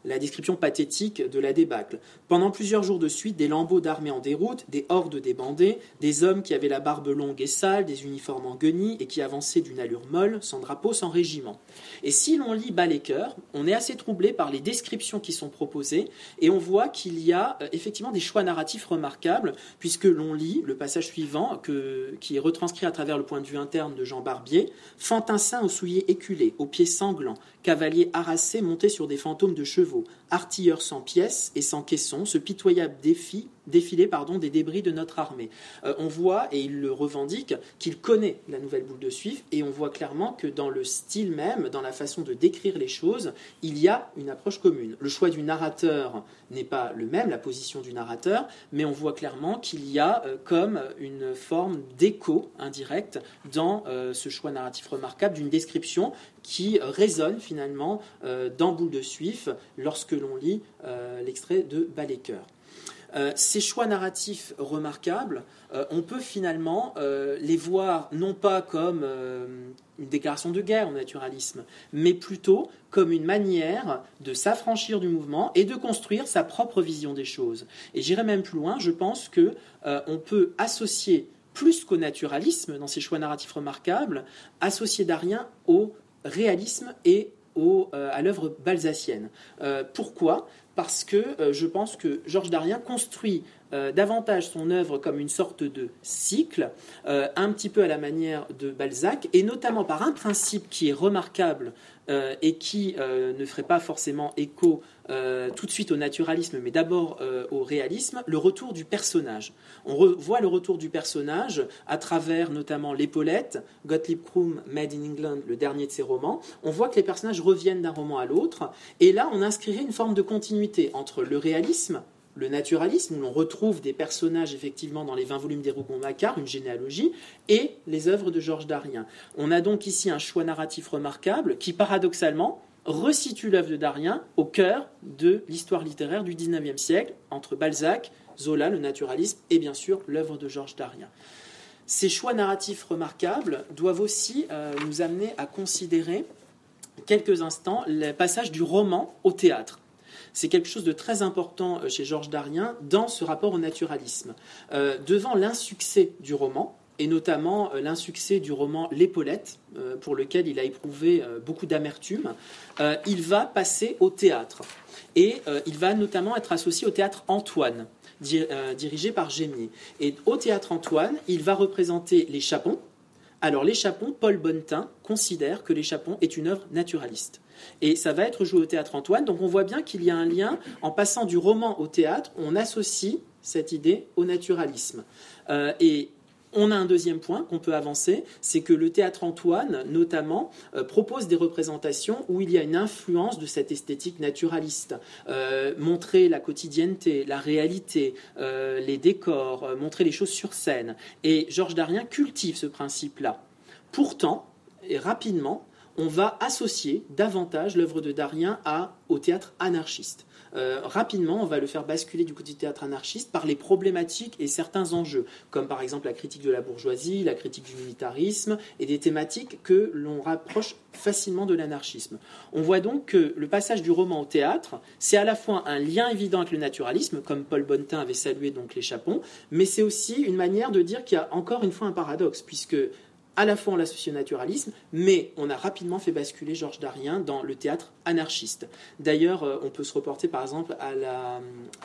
la description pathétique de la débâcle. Pendant plusieurs jours de suite, des lambeaux d'armée en déroute, des hordes débandées, des hommes qui avaient la barbe longue et sale, des uniformes en guenilles et qui avançaient d'une allure molle, sans drapeau, sans régiment. Et si l'on lit bas les cœurs, on est assez troublé par les descriptions qui sont proposées et on voit qu'il y a euh, effectivement des choix narratifs remarquables puisque l'on lit le passage suivant que, qui est retranscrit à travers le point de vue interne de Jean Barbier. Fantassin aux souliers éculés, aux pieds sanglants, cavaliers harassés montés sur des fantômes de chevaux, artilleurs sans pièces et sans caisson, ce pitoyable défi, défilé pardon, des débris de notre armée. Euh, on voit, et il le revendique, qu'il connaît la nouvelle boule de suif, et on voit clairement que dans le style même, dans la façon de décrire les choses, il y a une approche commune. Le choix du narrateur n'est pas le même, la position du narrateur, mais on voit clairement qu'il y a euh, comme une forme d'écho indirect dans euh, ce choix narratif remarquable d'une description qui résonne finalement euh, dans Boule de Suif lorsque l'on lit euh, l'extrait de Bas les cœurs. Euh, ces choix narratifs remarquables, euh, on peut finalement euh, les voir non pas comme euh, une déclaration de guerre au naturalisme, mais plutôt comme une manière de s'affranchir du mouvement et de construire sa propre vision des choses. Et j'irai même plus loin, je pense qu'on euh, peut associer, plus qu'au naturalisme, dans ces choix narratifs remarquables, associer Darien au réalisme et au, euh, à l'œuvre balzacienne. Euh, pourquoi ? Parce que euh, je pense que Georges Darien construit euh, davantage son œuvre comme une sorte de cycle, euh, un petit peu à la manière de Balzac, et notamment par un principe qui est remarquable euh, et qui euh, ne ferait pas forcément écho euh, tout de suite au naturalisme, mais d'abord euh, au réalisme, le retour du personnage. On re- voit le retour du personnage à travers notamment L'Épaulette, Gottlieb Krum, Made in England, le dernier de ses romans. On voit que les personnages reviennent d'un roman à l'autre, et là on inscrirait une forme de continuité entre le réalisme, le naturalisme, où l'on retrouve des personnages effectivement dans les vingt volumes des Rougon-Macquart, une généalogie, et les œuvres de Georges Darien. On a donc ici un choix narratif remarquable qui, paradoxalement, resitue l'œuvre de Darien au cœur de l'histoire littéraire du dix-neuvième siècle, entre Balzac, Zola, le naturalisme, et bien sûr l'œuvre de Georges Darien. Ces choix narratifs remarquables doivent aussi euh, nous amener à considérer quelques instants le passage du roman au théâtre. C'est quelque chose de très important chez Georges Darien dans ce rapport au naturalisme. Euh, devant l'insuccès du roman, et notamment euh, l'insuccès du roman L'Épaulette, euh, pour lequel il a éprouvé euh, beaucoup d'amertume, euh, il va passer au théâtre. Et euh, il va notamment être associé au théâtre Antoine, di- euh, dirigé par Gémier. Et au théâtre Antoine, il va représenter Les Chapons. Alors, Les Chapons, Paul Bonnetin considère que Les Chapons est une œuvre naturaliste. Et ça va être joué au théâtre Antoine. Donc on voit bien qu'il y a un lien, en passant du roman au théâtre, on associe cette idée au naturalisme. Euh, et on a un deuxième point qu'on peut avancer, c'est que le théâtre Antoine, notamment, euh, propose des représentations où il y a une influence de cette esthétique naturaliste. Euh, montrer la quotidienneté, la réalité, euh, les décors, euh, montrer les choses sur scène. Et Georges Darien cultive ce principe-là. Pourtant, et rapidement, on va associer davantage l'œuvre de Darien à, au théâtre anarchiste. Euh, rapidement, on va le faire basculer du côté du théâtre anarchiste par les problématiques et certains enjeux, comme par exemple la critique de la bourgeoisie, la critique du militarisme, et des thématiques que l'on rapproche facilement de l'anarchisme. On voit donc que le passage du roman au théâtre, c'est à la fois un lien évident avec le naturalisme, comme Paul Bonnetin avait salué donc Les Chapons, mais c'est aussi une manière de dire qu'il y a encore une fois un paradoxe, puisque à la fois on l'associe au naturalisme, mais on a rapidement fait basculer Georges Darien dans le théâtre anarchiste. D'ailleurs, on peut se reporter par exemple à la...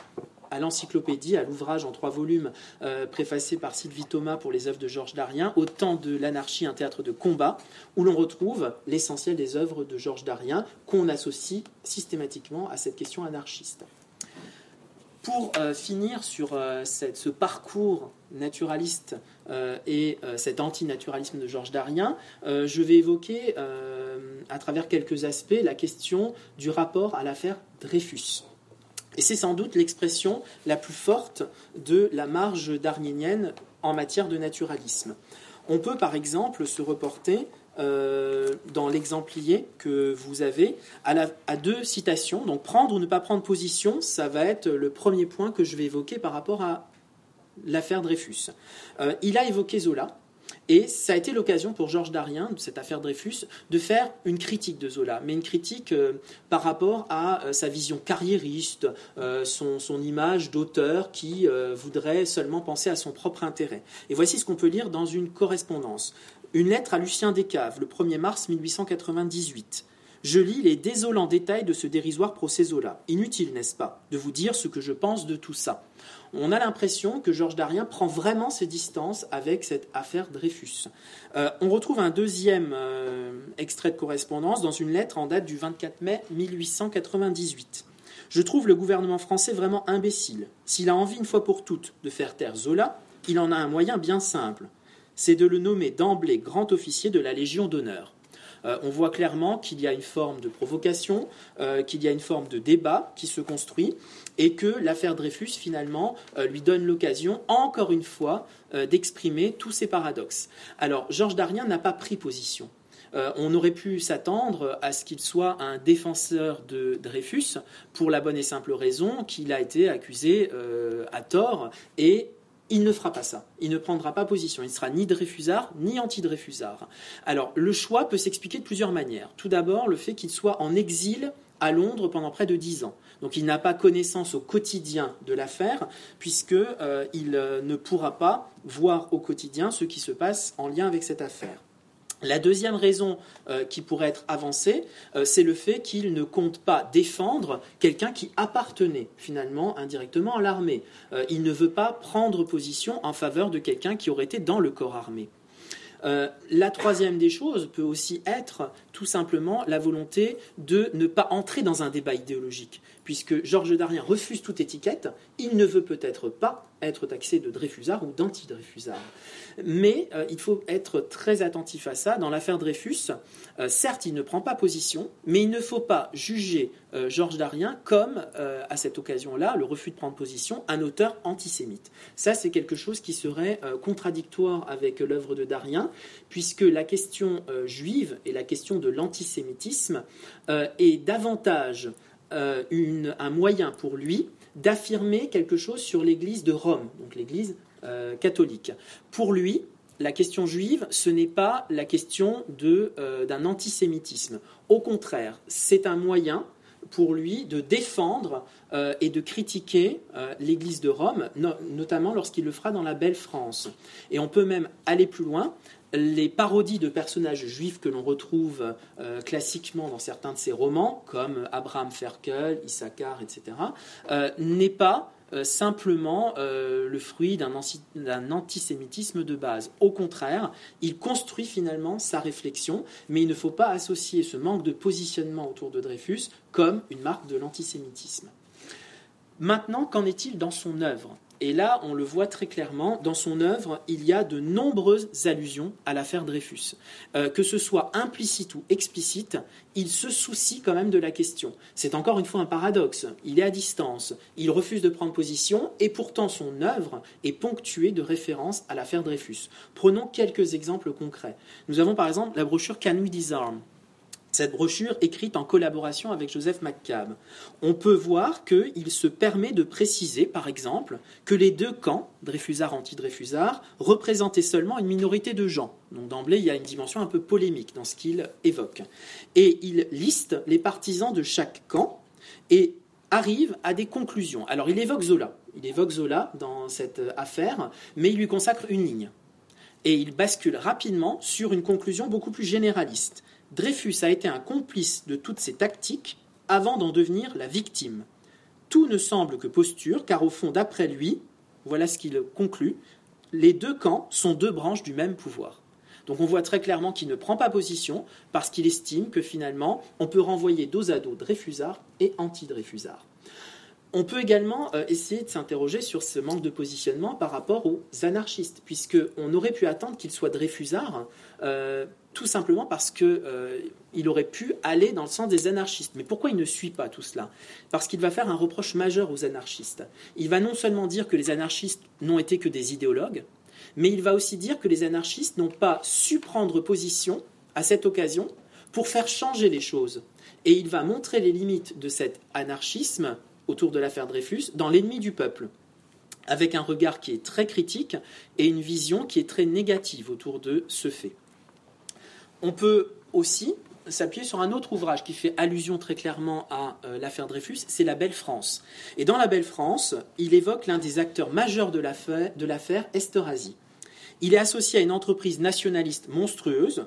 à l'encyclopédie, à l'ouvrage en trois volumes euh, préfacé par Sylvie Thomas pour les œuvres de Georges Darien, Au temps de l'anarchie, un théâtre de combat, où l'on retrouve l'essentiel des œuvres de Georges Darien qu'on associe systématiquement à cette question anarchiste. Pour euh, finir sur euh, cette, ce parcours naturaliste euh, et euh, cet antinaturalisme de Georges Darien, euh, je vais évoquer euh, à travers quelques aspects la question du rapport à l'affaire Dreyfus. Et c'est sans doute l'expression la plus forte de la marge darnienne en matière de naturalisme. On peut par exemple se reporter euh, dans l'exemplier que vous avez à, la, à deux citations. Donc prendre ou ne pas prendre position, ça va être le premier point que je vais évoquer par rapport à l'affaire Dreyfus. Euh, il a évoqué Zola Et ça a été l'occasion pour Georges Darien, de cette affaire Dreyfus, de faire une critique de Zola, mais une critique euh, par rapport à euh, sa vision carriériste, euh, son, son image d'auteur qui euh, voudrait seulement penser à son propre intérêt. Et voici ce qu'on peut lire dans une correspondance. Une lettre à Lucien Descaves, le premier mars mille huit cent quatre-vingt-dix-huit. Je lis les désolants détails de ce dérisoire procès Zola. Inutile, n'est-ce pas, de vous dire ce que je pense de tout ça. On a l'impression que Georges Darien prend vraiment ses distances avec cette affaire Dreyfus. Euh, on retrouve un deuxième euh, extrait de correspondance dans une lettre en date du vingt-quatre mai mille huit cent quatre-vingt-dix-huit. Je trouve le gouvernement français vraiment imbécile. S'il a envie une fois pour toutes de faire taire Zola, il en a un moyen bien simple. C'est de le nommer d'emblée grand officier de la Légion d'honneur. Euh, on voit clairement qu'il y a une forme de provocation, euh, qu'il y a une forme de débat qui se construit et que l'affaire Dreyfus, finalement, euh, lui donne l'occasion, encore une fois, euh, d'exprimer tous ces paradoxes. Alors, Georges Darien n'a pas pris position. Euh, on aurait pu s'attendre à ce qu'il soit un défenseur de Dreyfus pour la bonne et simple raison qu'il a été accusé euh, à tort et il ne fera pas ça. Il ne prendra pas position. Il ne sera ni Dreyfusard, ni anti-Dreyfusard. Alors, le choix peut s'expliquer de plusieurs manières. Tout d'abord, le fait qu'il soit en exil à Londres pendant près de dix ans. Donc, il n'a pas connaissance au quotidien de l'affaire, puisqu'il euh, euh, ne pourra pas voir au quotidien ce qui se passe en lien avec cette affaire. La deuxième raison euh, qui pourrait être avancée, euh, c'est le fait qu'il ne compte pas défendre quelqu'un qui appartenait finalement indirectement à l'armée. Euh, il ne veut pas prendre position en faveur de quelqu'un qui aurait été dans le corps armé. Euh, la troisième des choses peut aussi être tout simplement la volonté de ne pas entrer dans un débat idéologique. Puisque Georges Darien refuse toute étiquette, il ne veut peut-être pas être taxé de Dreyfusard ou d'anti-Dreyfusard. Mais euh, il faut être très attentif à ça. Dans l'affaire Dreyfus, euh, certes, il ne prend pas position, mais il ne faut pas juger euh, Georges Darien comme, euh, à cette occasion-là, le refus de prendre position, un auteur antisémite. Ça, c'est quelque chose qui serait euh, contradictoire avec l'œuvre de Darien, puisque la question euh, juive et la question de l'antisémitisme euh, est davantage euh, une, un moyen pour lui d'affirmer quelque chose sur l'Église de Rome, donc l'Église euh, catholique. Pour lui, la question juive, ce n'est pas la question de, euh, d'un antisémitisme. Au contraire, c'est un moyen pour lui de défendre euh, et de critiquer euh, l'Église de Rome, no- notamment lorsqu'il le fera dans La Belle France. Et on peut même aller plus loin. Les parodies de personnages juifs que l'on retrouve euh, classiquement dans certains de ses romans, comme Abraham Ferkel, Issachar, et cetera, euh, n'est pas euh, simplement euh, le fruit d'un, anti- d'un antisémitisme de base. Au contraire, il construit finalement sa réflexion, mais il ne faut pas associer ce manque de positionnement autour de Dreyfus comme une marque de l'antisémitisme. Maintenant, qu'en est-il dans son œuvre ? Et là, on le voit très clairement, dans son œuvre, il y a de nombreuses allusions à l'affaire Dreyfus. Euh, que ce soit implicite ou explicite, il se soucie quand même de la question. C'est encore une fois un paradoxe. Il est à distance, il refuse de prendre position, et pourtant son œuvre est ponctuée de références à l'affaire Dreyfus. Prenons quelques exemples concrets. Nous avons par exemple la brochure Can We Disarm ? Cette brochure écrite en collaboration avec Joseph McCabe. On peut voir qu'il se permet de préciser, par exemple, que les deux camps, Dreyfusard, anti-Dreyfusard, représentaient seulement une minorité de gens. Donc d'emblée, il y a une dimension un peu polémique dans ce qu'il évoque. Et il liste les partisans de chaque camp et arrive à des conclusions. Alors il évoque Zola. Il évoque Zola dans cette affaire, mais il lui consacre une ligne. Et il bascule rapidement sur une conclusion beaucoup plus généraliste. Dreyfus a été un complice de toutes ces tactiques avant d'en devenir la victime. Tout ne semble que posture, car au fond, d'après lui, voilà ce qu'il conclut, les deux camps sont deux branches du même pouvoir. Donc on voit très clairement qu'il ne prend pas position parce qu'il estime que finalement, on peut renvoyer dos à dos Dreyfusard et anti-Dreyfusard. On peut également euh, essayer de s'interroger sur ce manque de positionnement par rapport aux anarchistes, puisqu'on aurait pu attendre qu'il soit Dreyfusard, euh, tout simplement parce qu'il euh, aurait pu aller dans le sens des anarchistes. Mais pourquoi il ne suit pas tout cela ? Parce qu'il va faire un reproche majeur aux anarchistes. Il va non seulement dire que les anarchistes n'ont été que des idéologues, mais il va aussi dire que les anarchistes n'ont pas su prendre position à cette occasion pour faire changer les choses. Et il va montrer les limites de cet anarchisme autour de l'affaire Dreyfus, dans L'ennemi du peuple. avec un regard qui est très critique et une vision qui est très négative autour de ce fait. On peut aussi s'appuyer sur un autre ouvrage qui fait allusion très clairement à euh, l'affaire Dreyfus, c'est La Belle France. Et dans La Belle France, il évoque l'un des acteurs majeurs de l'affaire, de l'affaire Esterhazy. Il est associé à une entreprise nationaliste monstrueuse,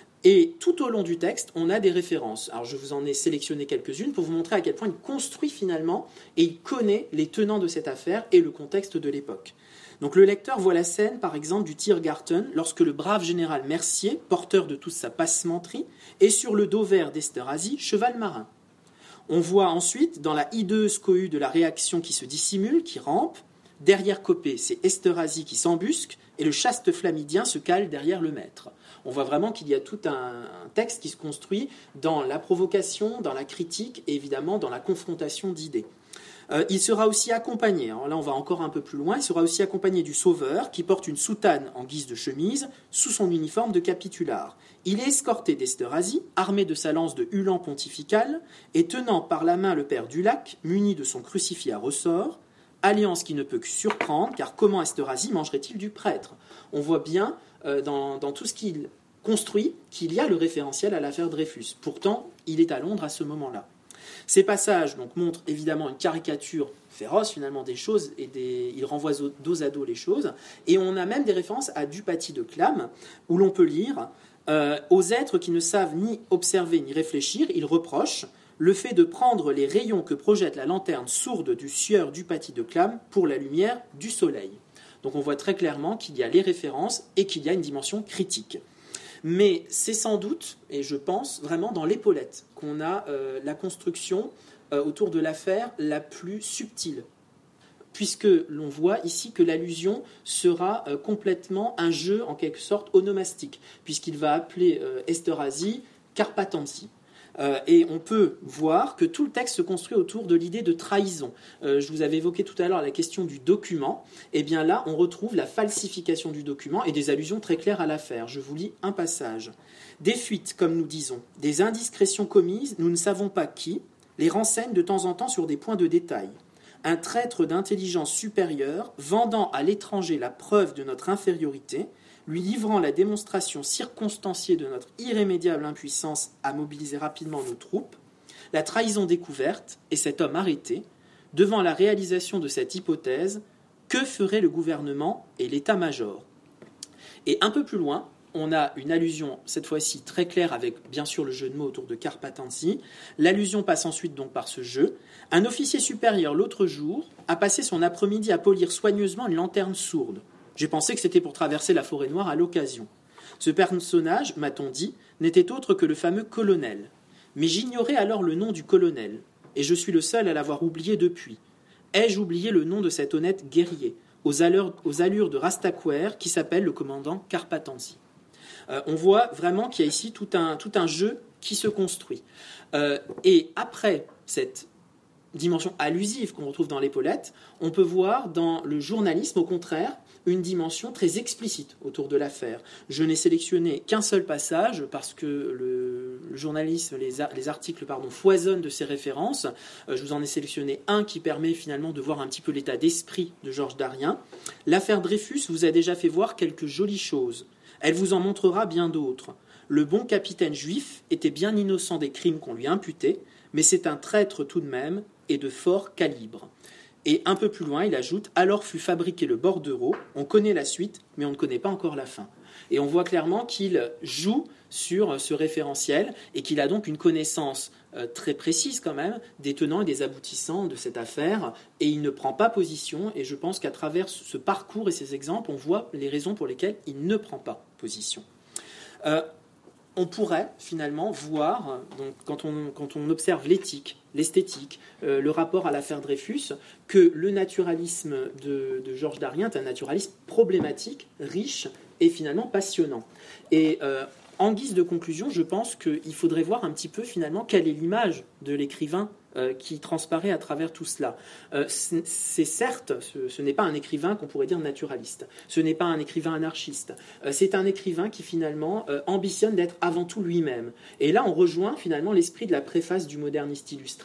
et tout au long du texte, on a des références. Alors je vous en ai sélectionné quelques-unes pour vous montrer à quel point il construit finalement, et il connaît les tenants de cette affaire et le contexte de l'époque. Donc le lecteur voit la scène, par exemple, du Tiergarten, lorsque le brave général Mercier, porteur de toute sa passementerie, est sur le dos vert d'Esterhazy, cheval marin. On voit ensuite, dans la hideuse cohue de la réaction qui se dissimule, qui rampe, derrière Copé, c'est Esterhazy qui s'embusque, et le chaste Flamidien se cale derrière le maître. On voit vraiment qu'il y a tout un, un texte qui se construit dans la provocation, dans la critique, et évidemment dans la confrontation d'idées. Euh, il sera aussi accompagné, alors là on va encore un peu plus loin, il sera aussi accompagné du sauveur qui porte une soutane en guise de chemise sous son uniforme de capitulard. Il est escorté d'Esterhazy, armé de sa lance de hulan pontifical et tenant par la main le père Dulac, muni de son crucifix à ressort, alliance qui ne peut que surprendre, car comment Esterhazy mangerait-il du prêtre ? On voit bien euh, dans, dans tout ce qu'il construit qu'il y a le référentiel à l'affaire Dreyfus. Pourtant, il est à Londres à ce moment-là. Ces passages donc, montrent évidemment une caricature féroce finalement des choses, et des... il renvoie dos à dos les choses, et on a même des références à Dupaty de Clam, où l'on peut lire euh, « Aux êtres qui ne savent ni observer ni réfléchir, il reproche le fait de prendre les rayons que projette la lanterne sourde du sieur Dupaty de Clam pour la lumière du soleil ». Donc on voit très clairement qu'il y a les références et qu'il y a une dimension critique. Mais c'est sans doute, et je pense vraiment dans l'épaulette, qu'on a euh, la construction euh, autour de l'affaire la plus subtile, puisque l'on voit ici que l'allusion sera euh, complètement un jeu en quelque sorte onomastique, puisqu'il va appeler euh, Esterhazy Carpatanzi. Euh, et on peut voir que tout le texte se construit autour de l'idée de trahison. Euh, je vous avais évoqué tout à l'heure la question du document. Et bien là, on retrouve la falsification du document et des allusions très claires à l'affaire. Je vous lis un passage. Des fuites, comme nous disons, des indiscrétions commises, nous ne savons pas qui, les renseignent de temps en temps sur des points de détail. Un traître d'intelligence supérieure, vendant à l'étranger la preuve de notre infériorité, lui livrant la démonstration circonstanciée de notre irrémédiable impuissance à mobiliser rapidement nos troupes, la trahison découverte et cet homme arrêté, devant la réalisation de cette hypothèse, que ferait le gouvernement et l'état-major ? Et un peu plus loin, on a une allusion, cette fois-ci très claire, avec bien sûr le jeu de mots autour de Carpatanzi. L'allusion passe ensuite donc par ce jeu. Un officier supérieur, l'autre jour, a passé son après-midi à polir soigneusement une lanterne sourde. J'ai pensé que c'était pour traverser la forêt noire à l'occasion. Ce personnage, m'a-t-on dit, n'était autre que le fameux colonel. Mais j'ignorais alors le nom du colonel, et je suis le seul à l'avoir oublié depuis. Ai-je oublié le nom de cet honnête guerrier, aux allures, aux allures de Rastaquouère, qui s'appelle le commandant Carpatanzi ? euh, On voit vraiment qu'il y a ici tout un, tout un jeu qui se construit. Euh, et après cette dimension allusive qu'on retrouve dans l'épaulette, on peut voir dans le journalisme, au contraire, une dimension très explicite autour de l'affaire. Je n'ai sélectionné qu'un seul passage parce que le, le journalisme, les, a, les articles pardon, foisonnent de ces références. Euh, je vous en ai sélectionné un qui permet finalement de voir un petit peu l'état d'esprit de Georges Darien. L'affaire Dreyfus vous a déjà fait voir quelques jolies choses. Elle vous en montrera bien d'autres. Le bon capitaine juif était bien innocent des crimes qu'on lui imputait, mais c'est un traître tout de même et de fort calibre. Et un peu plus loin, il ajoute « Alors fut fabriqué le bordereau, on connaît la suite, mais on ne connaît pas encore la fin. » Et on voit clairement qu'il joue sur ce référentiel et qu'il a donc une connaissance euh, très précise quand même des tenants et des aboutissants de cette affaire, et il ne prend pas position, et je pense qu'à travers ce parcours et ces exemples, on voit les raisons pour lesquelles il ne prend pas position. Euh, on pourrait finalement voir, donc, quand, on, quand on observe l'éthique, l'esthétique, euh, le rapport à l'affaire Dreyfus, que le naturalisme de, de Georges Darien est un naturalisme problématique, riche et finalement passionnant. Et euh, en guise de conclusion, je pense qu'il faudrait voir un petit peu finalement quelle est l'image de l'écrivain euh, qui transparaît à travers tout cela. Euh, c'est certes, ce, ce n'est pas un écrivain qu'on pourrait dire naturaliste, ce n'est pas un écrivain anarchiste, euh, c'est un écrivain qui finalement euh, ambitionne d'être avant tout lui-même. Et là, on rejoint finalement l'esprit de la préface du moderniste illustré,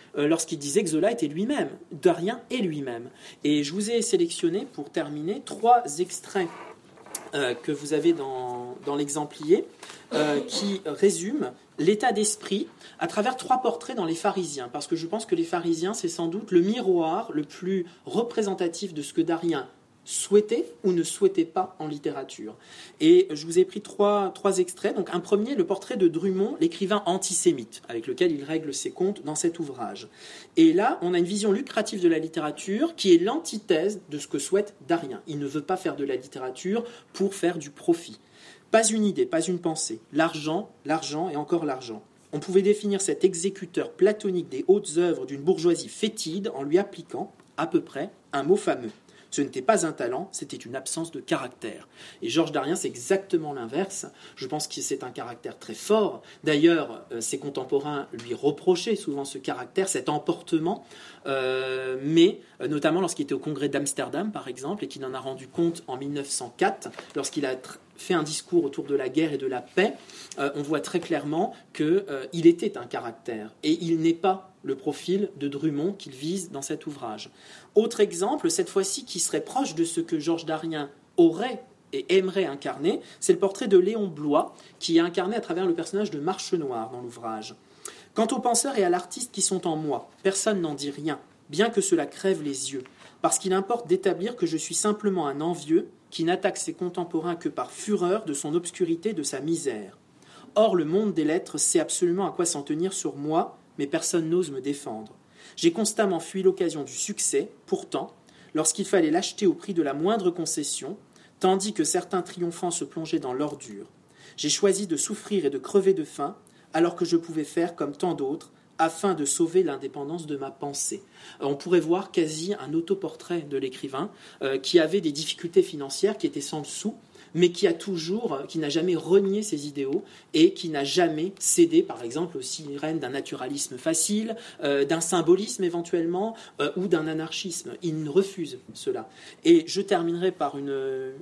euh, lorsqu'il disait que Zola était lui-même, Darien est lui-même. Et je vous ai sélectionné, pour terminer, trois extraits euh, que vous avez dans, dans l'exemplier, euh, qui résument l'état d'esprit à travers trois portraits dans les pharisiens, parce que je pense que les pharisiens, c'est sans doute le miroir le plus représentatif de ce que Darien souhaitait ou ne souhaitait pas en littérature. Et je vous ai pris trois, trois extraits. Donc un premier, le portrait de Drummond, l'écrivain antisémite, avec lequel il règle ses comptes dans cet ouvrage. Et là, on a une vision lucrative de la littérature qui est l'antithèse de ce que souhaite Darien. Il ne veut pas faire de la littérature pour faire du profit. Pas une idée, pas une pensée. L'argent, l'argent et encore l'argent. On pouvait définir cet exécuteur platonique des hautes œuvres d'une bourgeoisie fétide en lui appliquant, à peu près, un mot fameux. Ce n'était pas un talent, c'était une absence de caractère. Et Georges Darien, c'est exactement l'inverse. Je pense que c'est un caractère très fort. D'ailleurs, euh, ses contemporains lui reprochaient souvent ce caractère, cet emportement, euh, mais euh, notamment lorsqu'il était au congrès d'Amsterdam, par exemple, et qu'il en a rendu compte en mille neuf cent quatre, lorsqu'il a tr- fait un discours autour de la guerre et de la paix, euh, on voit très clairement qu'il euh, était un caractère. Et il n'est pas le profil de Drummond qu'il vise dans cet ouvrage. Autre exemple, cette fois-ci qui serait proche de ce que Georges Darien aurait et aimerait incarner, c'est le portrait de Léon Bloy, qui est incarné à travers le personnage de Marche Noire dans l'ouvrage. Quant aux penseurs et à l'artiste qui sont en moi, personne n'en dit rien, bien que cela crève les yeux, parce qu'il importe d'établir que je suis simplement un envieux qui n'attaque ses contemporains que par fureur de son obscurité, de sa misère. Or, le monde des lettres sait absolument à quoi s'en tenir sur moi, mais personne n'ose me défendre. J'ai constamment fui l'occasion du succès, pourtant, lorsqu'il fallait l'acheter au prix de la moindre concession, tandis que certains triomphants se plongeaient dans l'ordure. J'ai choisi de souffrir et de crever de faim, alors que je pouvais faire comme tant d'autres, afin de sauver l'indépendance de ma pensée. On pourrait voir quasi un autoportrait de l'écrivain euh, qui avait des difficultés financières, qui était sans le sou, mais qui a toujours, qui n'a jamais renié ses idéaux et qui n'a jamais cédé, par exemple, aux sirènes d'un naturalisme facile, euh, d'un symbolisme éventuellement, euh, ou d'un anarchisme. Il ne refuse cela. Et je terminerai par une,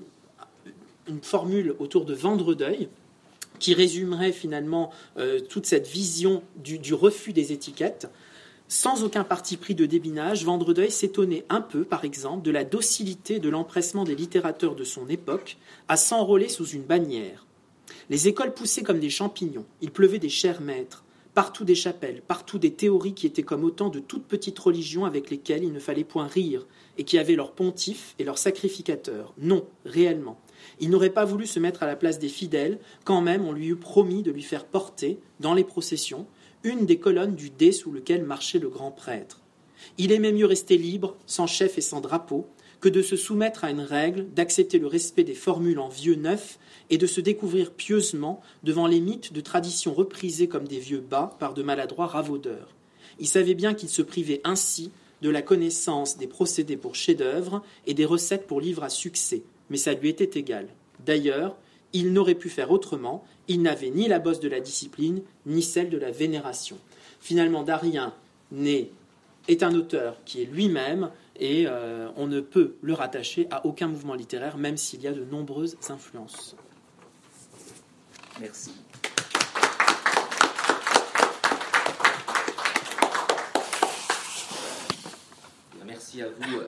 une formule autour de Vandredeuil, qui résumerait finalement euh, toute cette vision du, du refus des étiquettes. Sans aucun parti pris de débinage, Vandredeuil s'étonnait un peu, par exemple, de la docilité de l'empressement des littérateurs de son époque à s'enrôler sous une bannière. Les écoles poussaient comme des champignons, il pleuvait des chers maîtres, partout des chapelles, partout des théories qui étaient comme autant de toutes petites religions avec lesquelles il ne fallait point rire, et qui avaient leurs pontifes et leurs sacrificateurs. Non, réellement. Il n'aurait pas voulu se mettre à la place des fidèles, quand même on lui eût promis de lui faire porter, dans les processions, une des colonnes du dais sous lequel marchait le grand prêtre. Il aimait mieux rester libre, sans chef et sans drapeau, que de se soumettre à une règle, d'accepter le respect des formules en vieux neuf et de se découvrir pieusement devant les mythes de traditions reprisées comme des vieux bas par de maladroits ravaudeurs. Il savait bien qu'il se privait ainsi de la connaissance des procédés pour chef-d'œuvre et des recettes pour livres à succès, mais ça lui était égal. D'ailleurs, il n'aurait pu faire autrement, il n'avait ni la bosse de la discipline, ni celle de la vénération. Finalement, Darien n'est, est un auteur qui est lui-même, et euh, on ne peut le rattacher à aucun mouvement littéraire, même s'il y a de nombreuses influences. Merci. Merci à vous.